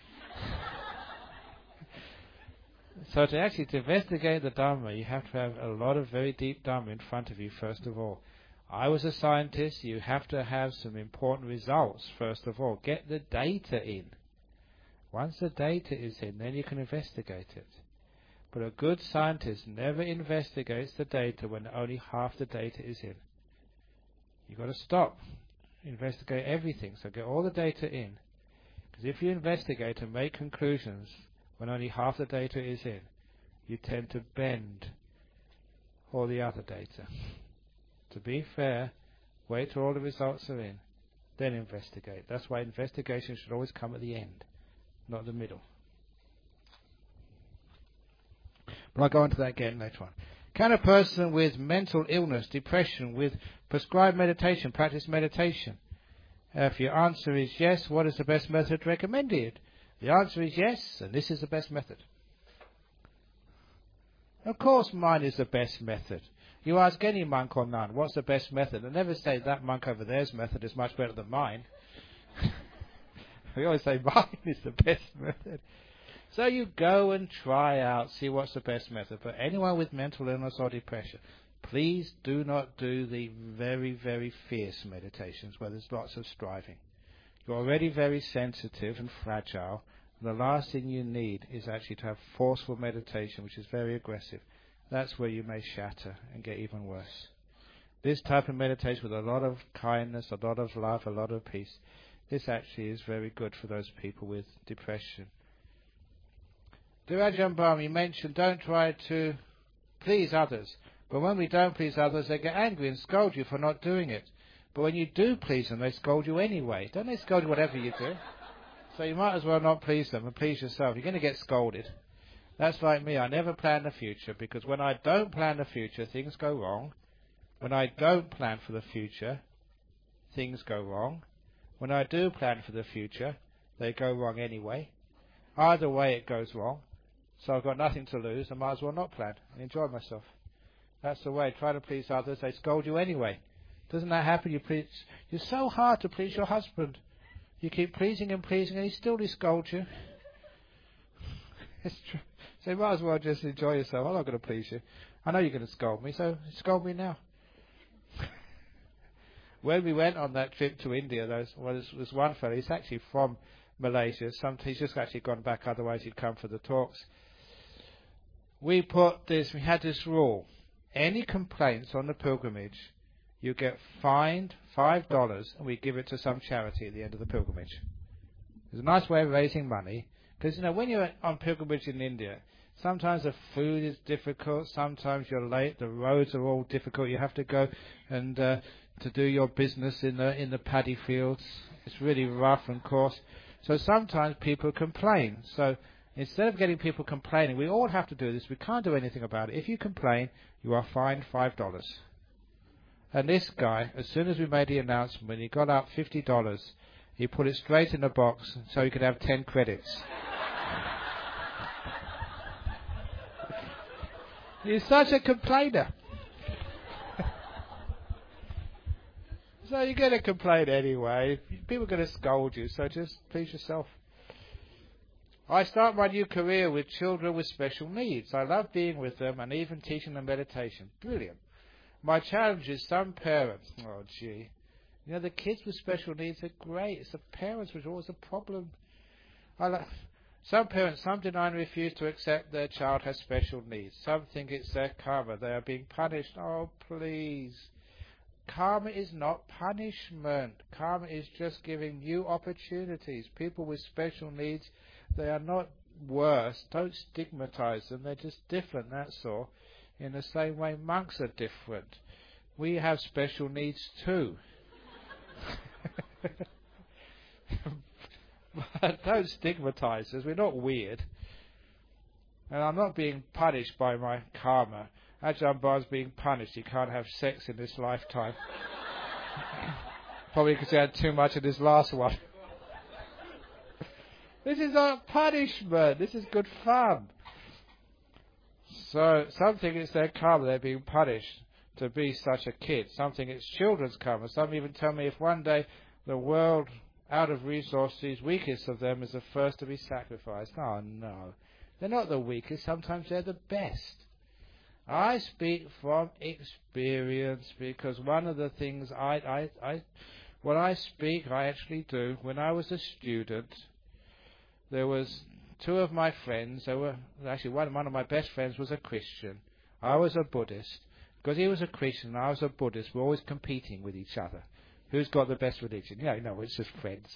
B: So to actually to investigate the Dhamma, you have to have a lot of very deep Dhamma in front of you first of all. I was a scientist, you have to have some important results first of all. Get the data in. Once the data is in, then you can investigate it. But a good scientist never investigates the data when only half the data is in. You've got to stop. Investigate everything, so get all the data in. Because if you investigate and make conclusions when only half the data is in, you tend to bend all the other data. To be fair, wait till all the results are in, then investigate. That's why investigation should always come at the end, not the middle. But I'll go on to that again later on. Can a person with mental illness, depression, with prescribed meditation, practice meditation? Uh, if your answer is yes, what is the best method recommended? The answer is yes, and this is the best method. Of course mine is the best method. You ask any monk or nun, what's the best method? They never say that monk over there's method is much better than mine. We always say mine is the best method. So you go and try out, see what's the best method. But anyone with mental illness or depression, please do not do the very, very fierce meditations where there's lots of striving. You're already very sensitive and fragile. And the last thing you need is actually to have forceful meditation, which is very aggressive. That's where you may shatter and get even worse. This type of meditation with a lot of kindness, a lot of love, a lot of peace, this actually is very good for those people with depression. Dear Ajahn Brahm, you mentioned don't try to please others. But when we don't please others, they get angry and scold you for not doing it. But when you do please them, they scold you anyway. Don't they scold you whatever you do? So you might as well not please them and please yourself. You're going to get scolded. That's like me. I never plan the future, because when I don't plan the future, things go wrong. When I don't plan for the future, things go wrong. When I do plan for the future, they go wrong anyway. Either way, it goes wrong. So I've got nothing to lose. I might as well not plan and enjoy myself. That's the way. Try to please others. They scold you anyway. Doesn't that happen? You please, you're so hard to please your husband. You keep pleasing and pleasing, and he still scolds you. It's true. So you might as well just enjoy yourself. I'm not going to please you. I know you're going to scold me, so scold me now. When we went on that trip to India, there was, well, there was one fellow. He's actually from Malaysia. Some, he's just actually gone back. Otherwise, he'd come for the talks. We put this. We had this rule: any complaints on the pilgrimage, you get fined five dollars, and we give it to some charity at the end of the pilgrimage. It's a nice way of raising money, because you know when you're on pilgrimage in India, sometimes the food is difficult, sometimes you're late, the roads are all difficult. You have to go and uh, to do your business in the in the paddy fields. It's really rough and coarse. So sometimes people complain. So instead of getting people complaining, we all have to do this. We can't do anything about it. If you complain, you are fined five dollars. And this guy, as soon as we made the announcement, when he got up fifty dollars, he put it straight in the box so he could have ten credits. He's such a complainer. So you're going to complain anyway. People are going to scold you, so just please yourself. I start my new career with children with special needs. I love being with them and even teaching them meditation. Brilliant. My challenge is some parents. Oh, gee. You know, the kids with special needs are great. It's the parents which are always a problem. I like, some parents, some deny and refuse to accept their child has special needs. Some think it's their karma. They are being punished. Oh, please. Karma is not punishment. Karma is just giving new opportunities. People with special needs, they are not worse. Don't stigmatize them. They're just different, that's all. In the same way monks are different. We have special needs too. But don't stigmatize us. We're not weird. And I'm not being punished by my karma. Ajahn Brahma's being punished. He can't have sex in this lifetime. Probably because he had too much in his last one. This is not punishment. This is good fun. So, something it's their karma. They're being punished to be such a kid. Something it's children's karma. Some even tell me if one day the world, out of resources, weakest of them is the first to be sacrificed. Oh, no. They're not the weakest. Sometimes they're the best. I speak from experience because one of the things I, I, I, when I speak, I actually do. When I was a student, there was two of my friends. They were actually one. One of my best friends was a Christian. I was a Buddhist. Because he was a Christian and I was a Buddhist, we're always competing with each other. Who's got the best religion? Yeah, no, it's just friends.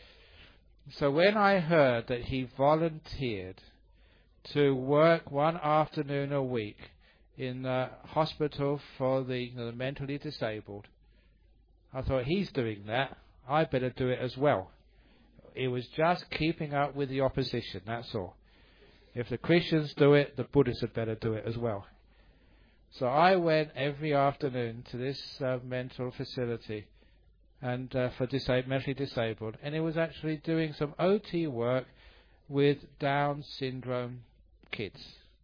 B: So when I heard that he volunteered to work one afternoon a week in the hospital for the, you know, the mentally disabled, I thought, he's doing that, I better do it as well. It was just keeping up with the opposition, that's all. If the Christians do it, the Buddhists had better do it as well. So I went every afternoon to this uh, mental facility and uh, for disa- mentally disabled, and it was actually doing some O T work with Down syndrome kids.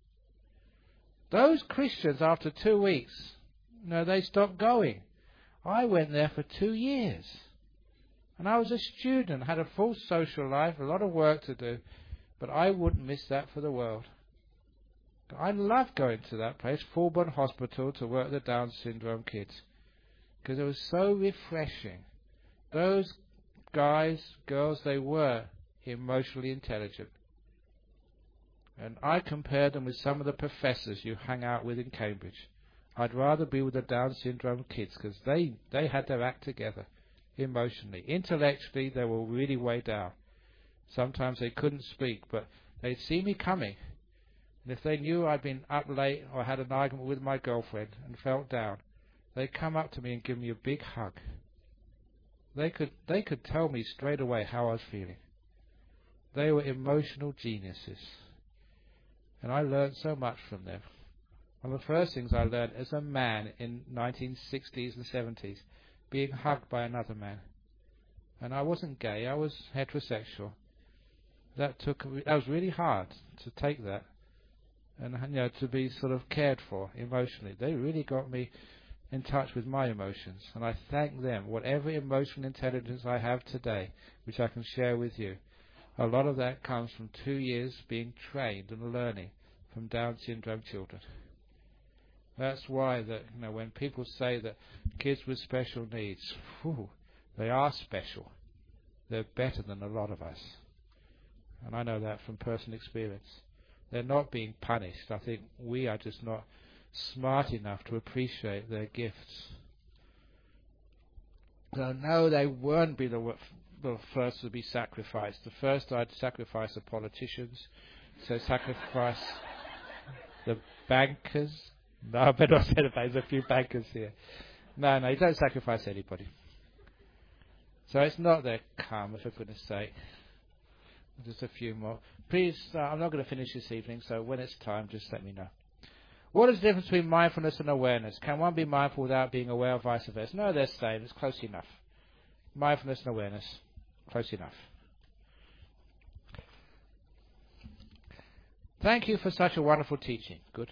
B: Those Christians, after two weeks, you know, they stopped going. I went there for two years. And I was a student, had a full social life, a lot of work to do, but I wouldn't miss that for the world. I love going to that place, Fulbourn Hospital, to work with the Down syndrome kids, because it was so refreshing. Those guys, girls, they were emotionally intelligent. And I compared them with some of the professors you hang out with in Cambridge. I'd rather be with the Down syndrome kids, because they, they had their act together emotionally. Intellectually, they were really way down. Sometimes they couldn't speak, but they'd see me coming. And if they knew I'd been up late or had an argument with my girlfriend and felt down, they'd come up to me and give me a big hug. They could they could tell me straight away how I was feeling. They were emotional geniuses. And I learned so much from them. One of the first things I learned as a man in nineteen sixties and seventies, being hugged by another man. And I wasn't gay, I was heterosexual. That took that was really hard to take that. And, you know, to be sort of cared for emotionally. They really got me in touch with my emotions. And I thank them. Whatever emotional intelligence I have today, which I can share with you, a lot of that comes from two years being trained and learning from Down syndrome children. That's why that, you know, when people say that kids with special needs, whew, they are special. They're better than a lot of us. And I know that from personal experience. They're not being punished. I think we are just not smart enough to appreciate their gifts. So no, they won't be the, the first to be sacrificed. The first I'd sacrifice the politicians. So sacrifice the bankers. No, I better not say that. There's a few bankers here. No, no, you don't sacrifice anybody. So it's not their karma, for goodness sake. Just a few more. Please, uh, I'm not going to finish this evening, so when it's time, just let me know. What is the difference between mindfulness and awareness? Can one be mindful without being aware, or vice versa? No, they're the same. It's close enough. Mindfulness and awareness, close enough. Thank you for such a wonderful teaching. Good.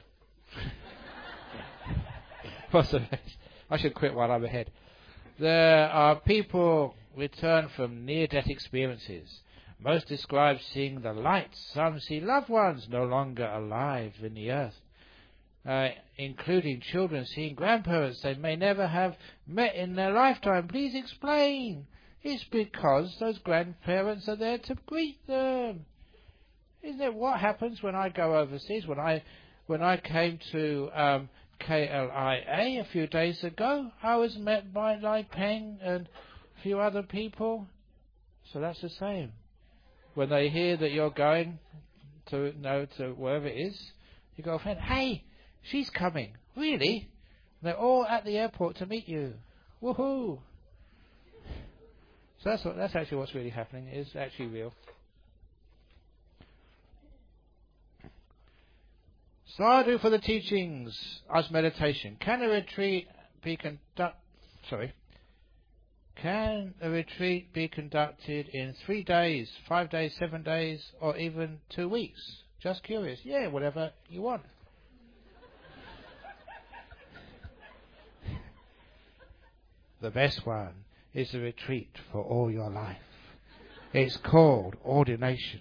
B: What's the best? I should quit while I'm ahead. There are people return from near-death experiences. Most describe seeing the light. Some see loved ones no longer alive in the earth, uh, including children seeing grandparents they may never have met in their lifetime. Please explain. It's because those grandparents are there to greet them. Isn't it what happens when I go overseas? When I when I came to um, K L I A a few days ago, I was met by Lai Peng and a few other people. So that's the same. When they hear that you're going to no to wherever it is, you go, friend, hey, she's coming. Really? They're all at the airport to meet you. Woohoo! So that's what, that's actually what's really happening. It's actually real. Sadhu for the teachings as meditation. Can a retreat be conduct? Sorry. Can a retreat be conducted in three days, five days, seven days, or even two weeks? Just curious. Yeah, whatever you want. The best one is a retreat for all your life. It's called ordination.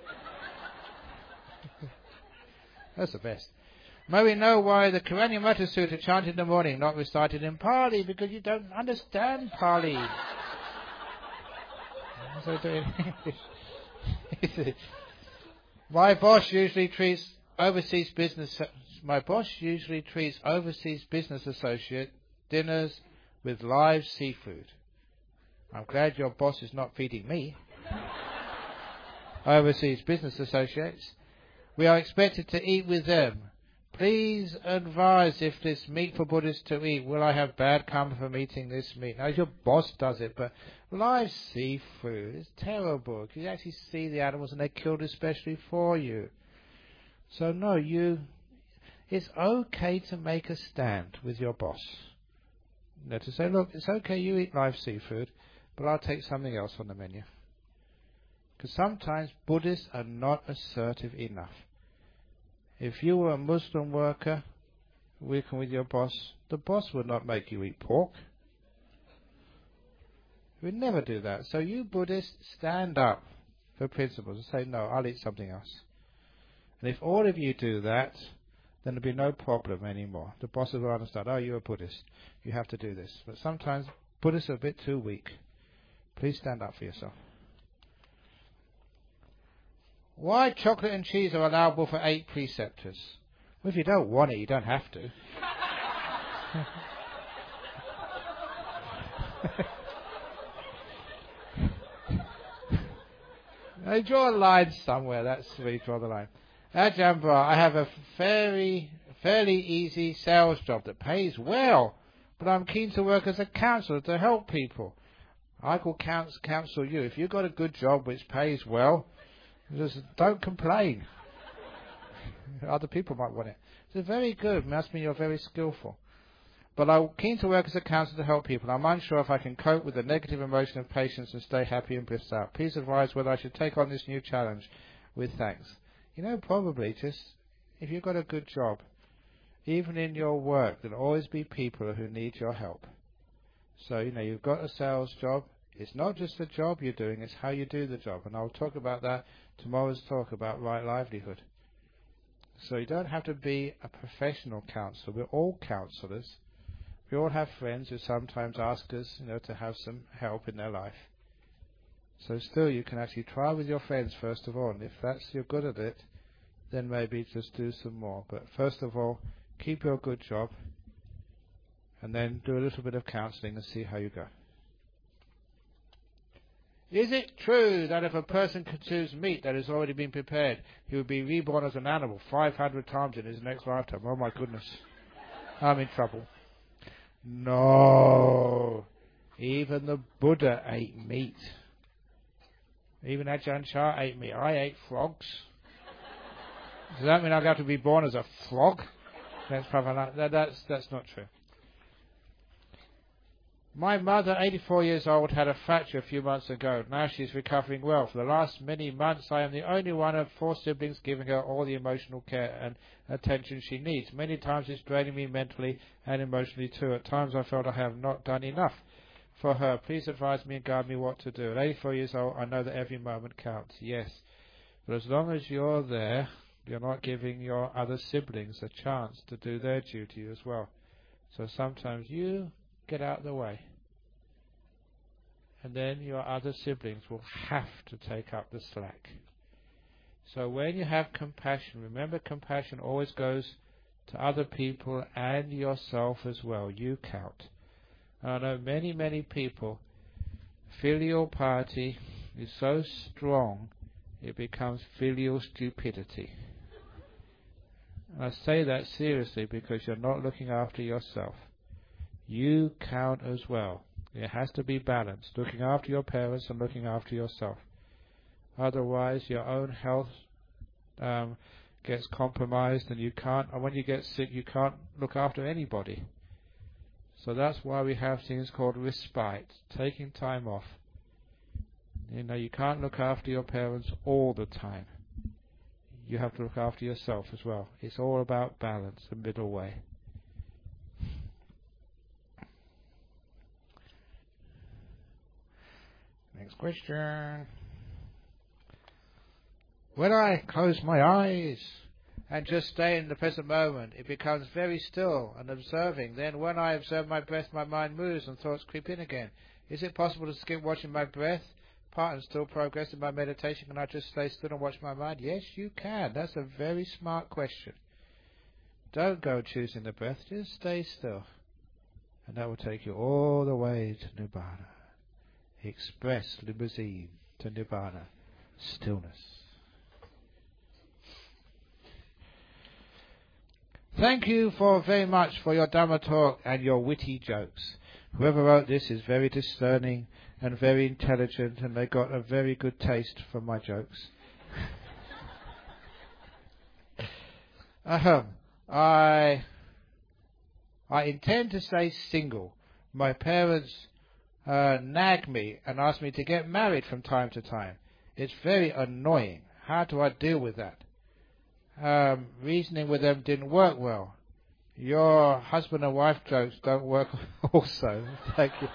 B: That's the best. May we know why the Karanyamata Sutta chanted in the morning, not recited in Pali, because you don't understand Pali. So do it. My boss usually treats overseas business. My boss usually treats overseas business associate dinners with live seafood. I'm glad your boss is not feeding me. Overseas business associates. We are expected to eat with them. Please advise if this meat for Buddhists to eat. Will I have bad karma from eating this meat? Now, your boss does it, but live seafood is terrible. You actually see the animals and they're killed especially for you. So, no, you. It's okay to make a stand with your boss. You know, to say, look, it's okay you eat live seafood, but I'll take something else on the menu. Because sometimes Buddhists are not assertive enough. If you were a Muslim worker working with your boss, the boss would not make you eat pork. He would never do that. So you Buddhists stand up for principles and say, no, I'll eat something else. And if all of you do that, then there'll be no problem anymore. The bosses will understand, oh, you're a Buddhist. You have to do this. But sometimes Buddhists are a bit too weak. Please stand up for yourself. Why chocolate and cheese are allowable for eight preceptors? Well, if you don't want it, you don't have to. I draw a line somewhere. That's where you draw the line. Ajahn Braha, I have a very, fairly easy sales job that pays well, but I'm keen to work as a counsellor to help people. I could counsel you. If you've got a good job which pays well, just don't complain. Other people might want it. It's very good. Must mean you're very skillful. But I'm keen to work as a counsellor to help people. I'm unsure if I can cope with the negative emotion of patience and stay happy and blissed out. Please advise whether I should take on this new challenge. With thanks. You know, probably just, if you've got a good job, even in your work, there'll always be people who need your help. So, you know, you've got a sales job. It's not just the job you're doing, it's how you do the job. And I'll talk about that tomorrow's talk about right livelihood. So you don't have to be a professional counsellor. We're all counsellors. We all have friends who sometimes ask us, you know, to have some help in their life. So still you can actually try with your friends first of all. And if that's you're good at it, then maybe just do some more. But first of all, keep your good job. And then do a little bit of counselling and see how you go. Is it true that if a person consumes meat that has already been prepared, he will be reborn as an animal five hundred times in his next lifetime? Oh my goodness. I'm in trouble. No. Even the Buddha ate meat. Even Ajahn Chah ate meat. I ate frogs. Does that mean I'll have to be born as a frog? That's probably not, that, that's, that's not true. My mother, eighty-four years old, had a fracture a few months ago. Now she's recovering well. For the last many months, I am the only one of four siblings giving her all the emotional care and attention she needs. Many times it's draining me mentally and emotionally too. At times I felt I have not done enough for her. Please advise me and guide me what to do. At eighty-four years old, I know that every moment counts. Yes. But as long as you're there, you're not giving your other siblings a chance to do their duty as well. So sometimes you get out of the way, and then your other siblings will have to take up the slack. So when you have compassion, remember compassion always goes to other people and yourself as well. You count. I know many, many people, filial piety is so strong it becomes filial stupidity. And I say that seriously because you're not looking after yourself. You count as well. It has to be balanced, looking after your parents and looking after yourself. Otherwise, your own health um, gets compromised, and you can't. And when you get sick, you can't look after anybody. So that's why we have things called respite, taking time off. You know, you can't look after your parents all the time. You have to look after yourself as well. It's all about balance, the middle way. Next question. When I close my eyes and just stay in the present moment, it becomes very still and observing. Then when I observe my breath, my mind moves and thoughts creep in again. Is it possible to skip watching my breath part and still progress in my meditation? Can I just stay still and watch my mind? Yes, you can. That's a very smart question. Don't go choosing the breath. Just stay still. And that will take you all the way to Nibbana. Express limousine to Nibbana. Stillness. Thank you for very much for your Dhamma talk and your witty jokes. Whoever wrote this is very discerning and very intelligent, and they got a very good taste from my jokes. Ahem. I I intend to stay single. My parents uh, nag me and ask me to get married from time to time. It's very annoying. How do I deal with that? Um, reasoning with them didn't work well. Your husband and wife jokes don't work also. Thank you.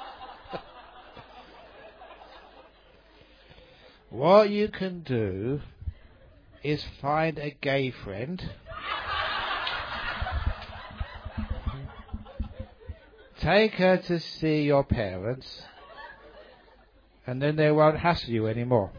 B: What you can do is find a gay friend, take her to see your parents, and then they won't hassle you anymore.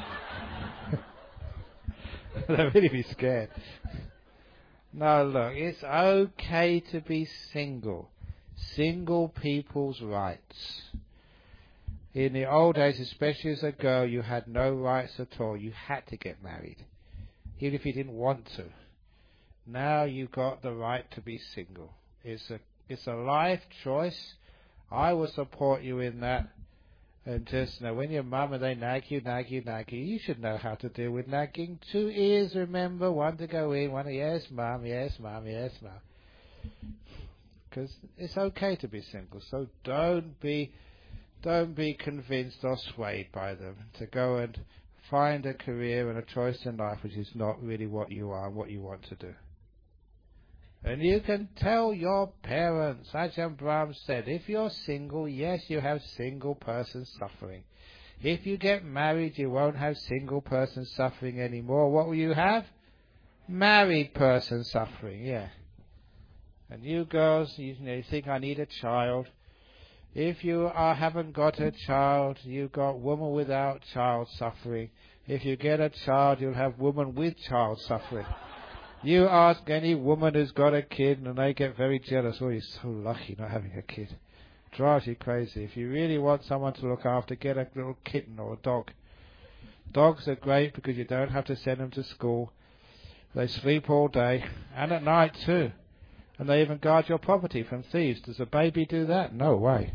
B: They'll really be scared. No, look, it's okay to be single. Single people's rights. In the old days, especially as a girl, you had no rights at all. You had to get married, even if you didn't want to. Now you've got the right to be single. It's a it's a life choice. I will support you in that. And just know, when your mum and they nag you, nag you, nag you, you should know how to deal with nagging. Two ears, remember, one to go in, one to, yes, mum, yes, mum, yes, mum. Because it's okay to be single, so don't be, don't be convinced or swayed by them to go and find a career and a choice in life which is not really what you are and what you want to do. And you can tell your parents, Ajahn Brahm said, if you're single, yes, you have single person suffering. If you get married, you won't have single person suffering anymore. What will you have? Married person suffering, yeah. And you girls, you, know, you think I need a child. If you are, haven't got a child, you've got woman without child suffering. If you get a child, you'll have woman with child suffering. You ask any woman who's got a kid and they get very jealous. Oh, you're so lucky not having a kid. Drives you crazy. If you really want someone to look after, get a little kitten or a dog. Dogs are great because you don't have to send them to school. They sleep all day and at night too. And they even guard your property from thieves. Does a baby do that? No way.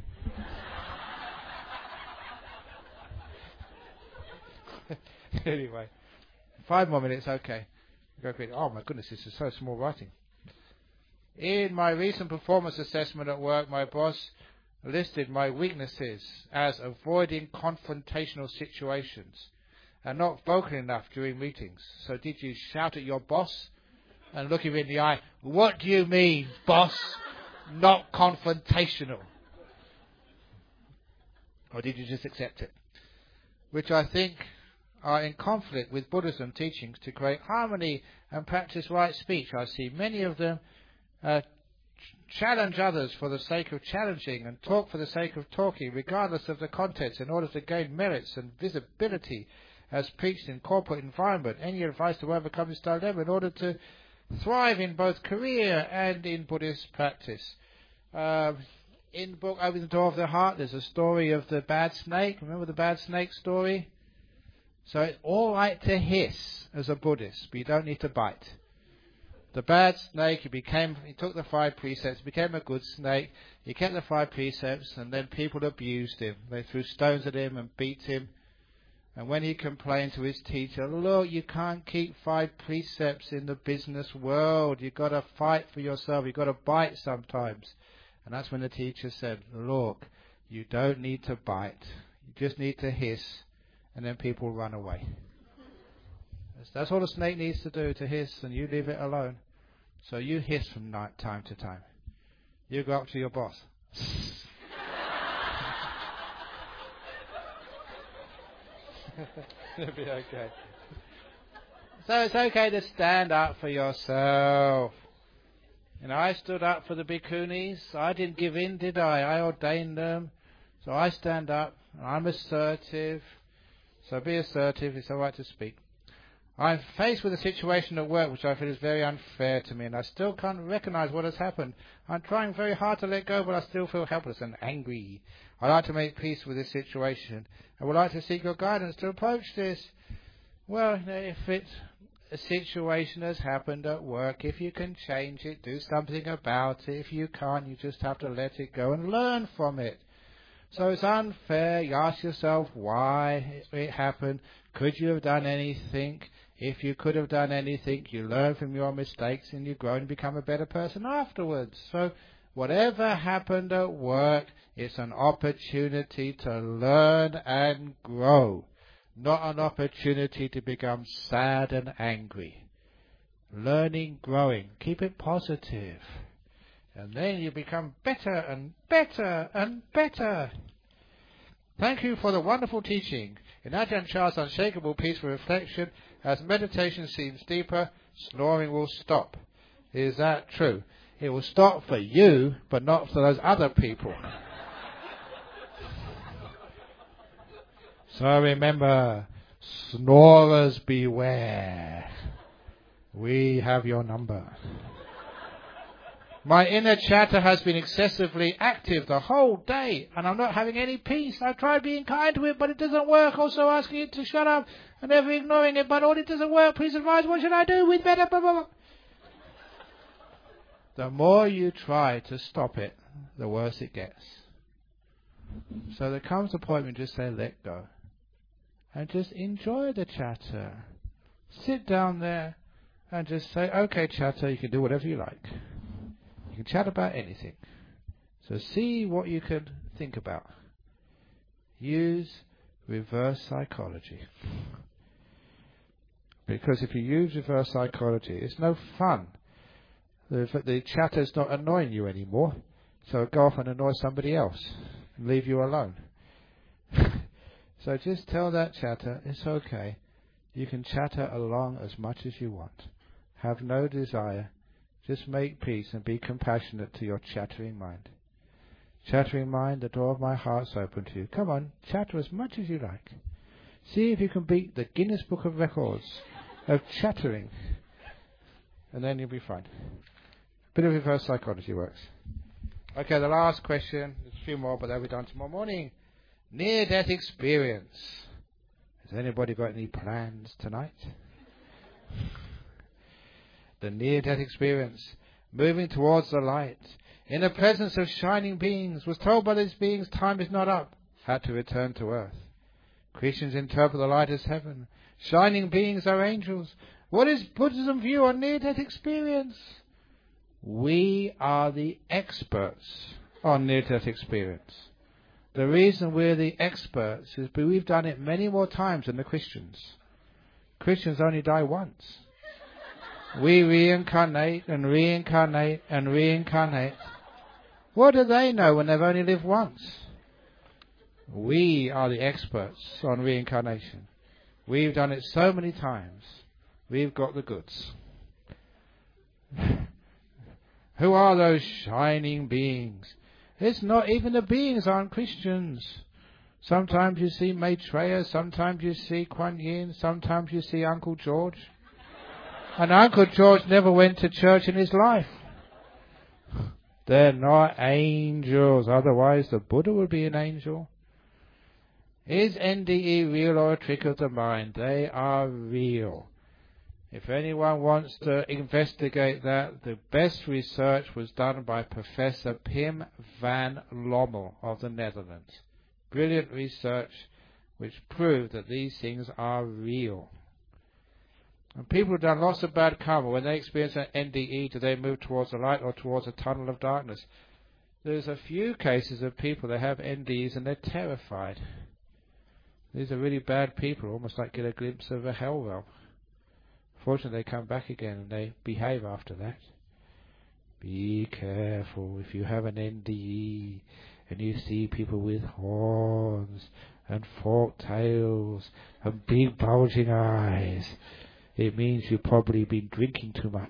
B: Anyway, five more minutes, okay. Go quick. Oh my goodness, this is so small writing. In my recent performance assessment at work, my boss listed my weaknesses as avoiding confrontational situations and not vocal enough during meetings. So did you shout at your boss and look him in the eye? What do you mean, boss? Not confrontational. Or did you just accept it? Which I think are in conflict with Buddhism teachings to create harmony and practice right speech. I see many of them uh, ch- challenge others for the sake of challenging and talk for the sake of talking, regardless of the contents, in order to gain merits and visibility as preached in corporate environment. Any advice to overcome this dilemma in order to thrive in both career and in Buddhist practice? Um, in the book Opening the Door of the Heart, there's a story of the bad snake. Remember the bad snake story? So it's all right to hiss as a Buddhist, but you don't need to bite. The bad snake, he became, he took the five precepts, became a good snake. He kept the five precepts, and then people abused him. They threw stones at him and beat him. And when he complained to his teacher, look, you can't keep five precepts in the business world. You've got to fight for yourself. You've got to bite sometimes. And that's when the teacher said, look, you don't need to bite. You just need to hiss, and then people run away. That's, that's all a snake needs to do, to hiss, and you leave it alone. So you hiss from night, time to time. You go up to your boss. It'll be okay. So it's okay to stand up for yourself. You know, I stood up for the bhikkhunis. I didn't give in, did I? I ordained them. So I stand up. I'm assertive. So be assertive. It's all right to speak. I'm faced with a situation at work which I feel is very unfair to me, and I still can't recognize what has happened. I'm trying very hard to let go, but I still feel helpless and angry. I'd like to make peace with this situation. I would like to seek your guidance to approach this. Well, if it's a situation has happened at work, if you can change it, do something about it. If you can't, you just have to let it go and learn from it. So it's unfair. You ask yourself why it happened. Could you have done anything? If you could have done anything, you learn from your mistakes and you grow and become a better person afterwards. So whatever happened at work, it's an opportunity to learn and grow, not an opportunity to become sad and angry. Learning, growing, keep it positive. And then you become better and better and better. Thank you for the wonderful teaching. In Ajahn Chah's unshakable peaceful reflection, as meditation seems deeper, snoring will stop. Is that true? It will stop for you, but not for those other people. So remember, snorers beware. We have your number. My inner chatter has been excessively active the whole day, and I'm not having any peace. I've tried being kind to it, but it doesn't work. Also asking it to shut up and never ignoring it, but all it doesn't work. Please advise, what should I do with better? Blah, blah, blah. The more you try to stop it, the worse it gets. So there comes a point when you just say, let go. And just enjoy the chatter. Sit down there and just say, okay, chatter, you can do whatever you like. You can chat about anything. So see what you can think about. Use reverse psychology. Because if you use reverse psychology, it's no fun. The, the chatter's not annoying you anymore. So go off and annoy somebody else and leave you alone. So just tell that chatter, it's okay. You can chatter along as much as you want. Have no desire. Just make peace and be compassionate to your chattering mind. Chattering mind, the door of my heart's open to you. Come on, chatter as much as you like. See if you can beat the Guinness Book of Records of chattering. And then you'll be fine. Bit of reverse psychology works. Okay, the last question. There's a few more, but they'll be done tomorrow morning. Near-death experience. Has anybody got any plans tonight? The near-death experience, moving towards the light, in the presence of shining beings, was told by these beings time is not up, had to return to earth. Christians interpret the light as heaven. Shining beings are angels. What is Buddhism view on near-death experience? We are the experts on near-death experience. The reason we're the experts is because we've done it many more times than the Christians. Christians only die once. We reincarnate and reincarnate and reincarnate. What do they know when they've only lived once? We are the experts on reincarnation. We've done it so many times. We've got the goods. Who are those shining beings? It's not even the beings aren't Christians. Sometimes you see Maitreya, sometimes you see Kuan Yin, sometimes you see Uncle George. And Uncle George never went to church in his life. They're not angels, otherwise the Buddha would be an angel. Is N D E real or a trick of the mind? They are real. If anyone wants to investigate that, the best research was done by Professor Pim van Lommel of the Netherlands. Brilliant research which proved that these things are real. And people have done lots of bad karma. When they experience an N D E, do they move towards the light or towards a tunnel of darkness? There's a few cases of people that have N D Es and they're terrified. These are really bad people, almost like get a glimpse of a hell realm. Fortunately, they come back again and they behave after that. Be careful if you have an N D E and you see people with horns and forked tails and big bulging eyes. It means you've probably been drinking too much.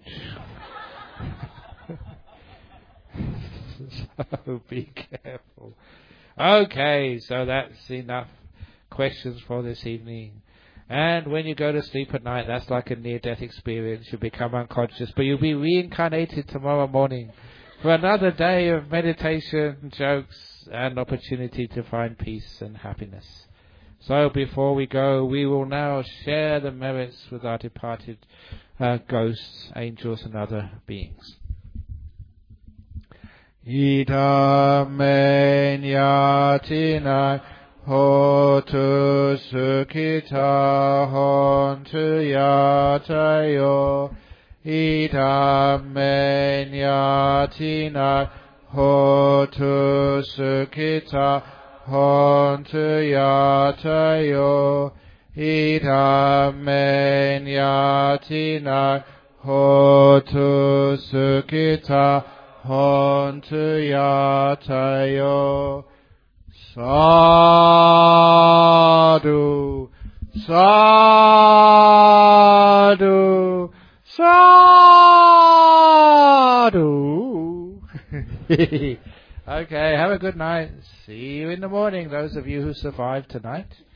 B: So be careful. Okay, so that's enough questions for this evening. And when you go to sleep at night, that's like a near-death experience. You become unconscious, but you'll be reincarnated tomorrow morning for another day of meditation, jokes, and opportunity to find peace and happiness. So before we go, we will now share the merits with our departed uh, ghosts, angels, and other beings. Ita men yatina hotu sukhita hontu yatayo. Ita men yatina hotu sukhita hontu yatayo. Ita men yatina hotu sukhita hontu yatayo. Sadhu, sadhu, sadhu. Okay, have a good night. See you in the morning, those of you who survived tonight.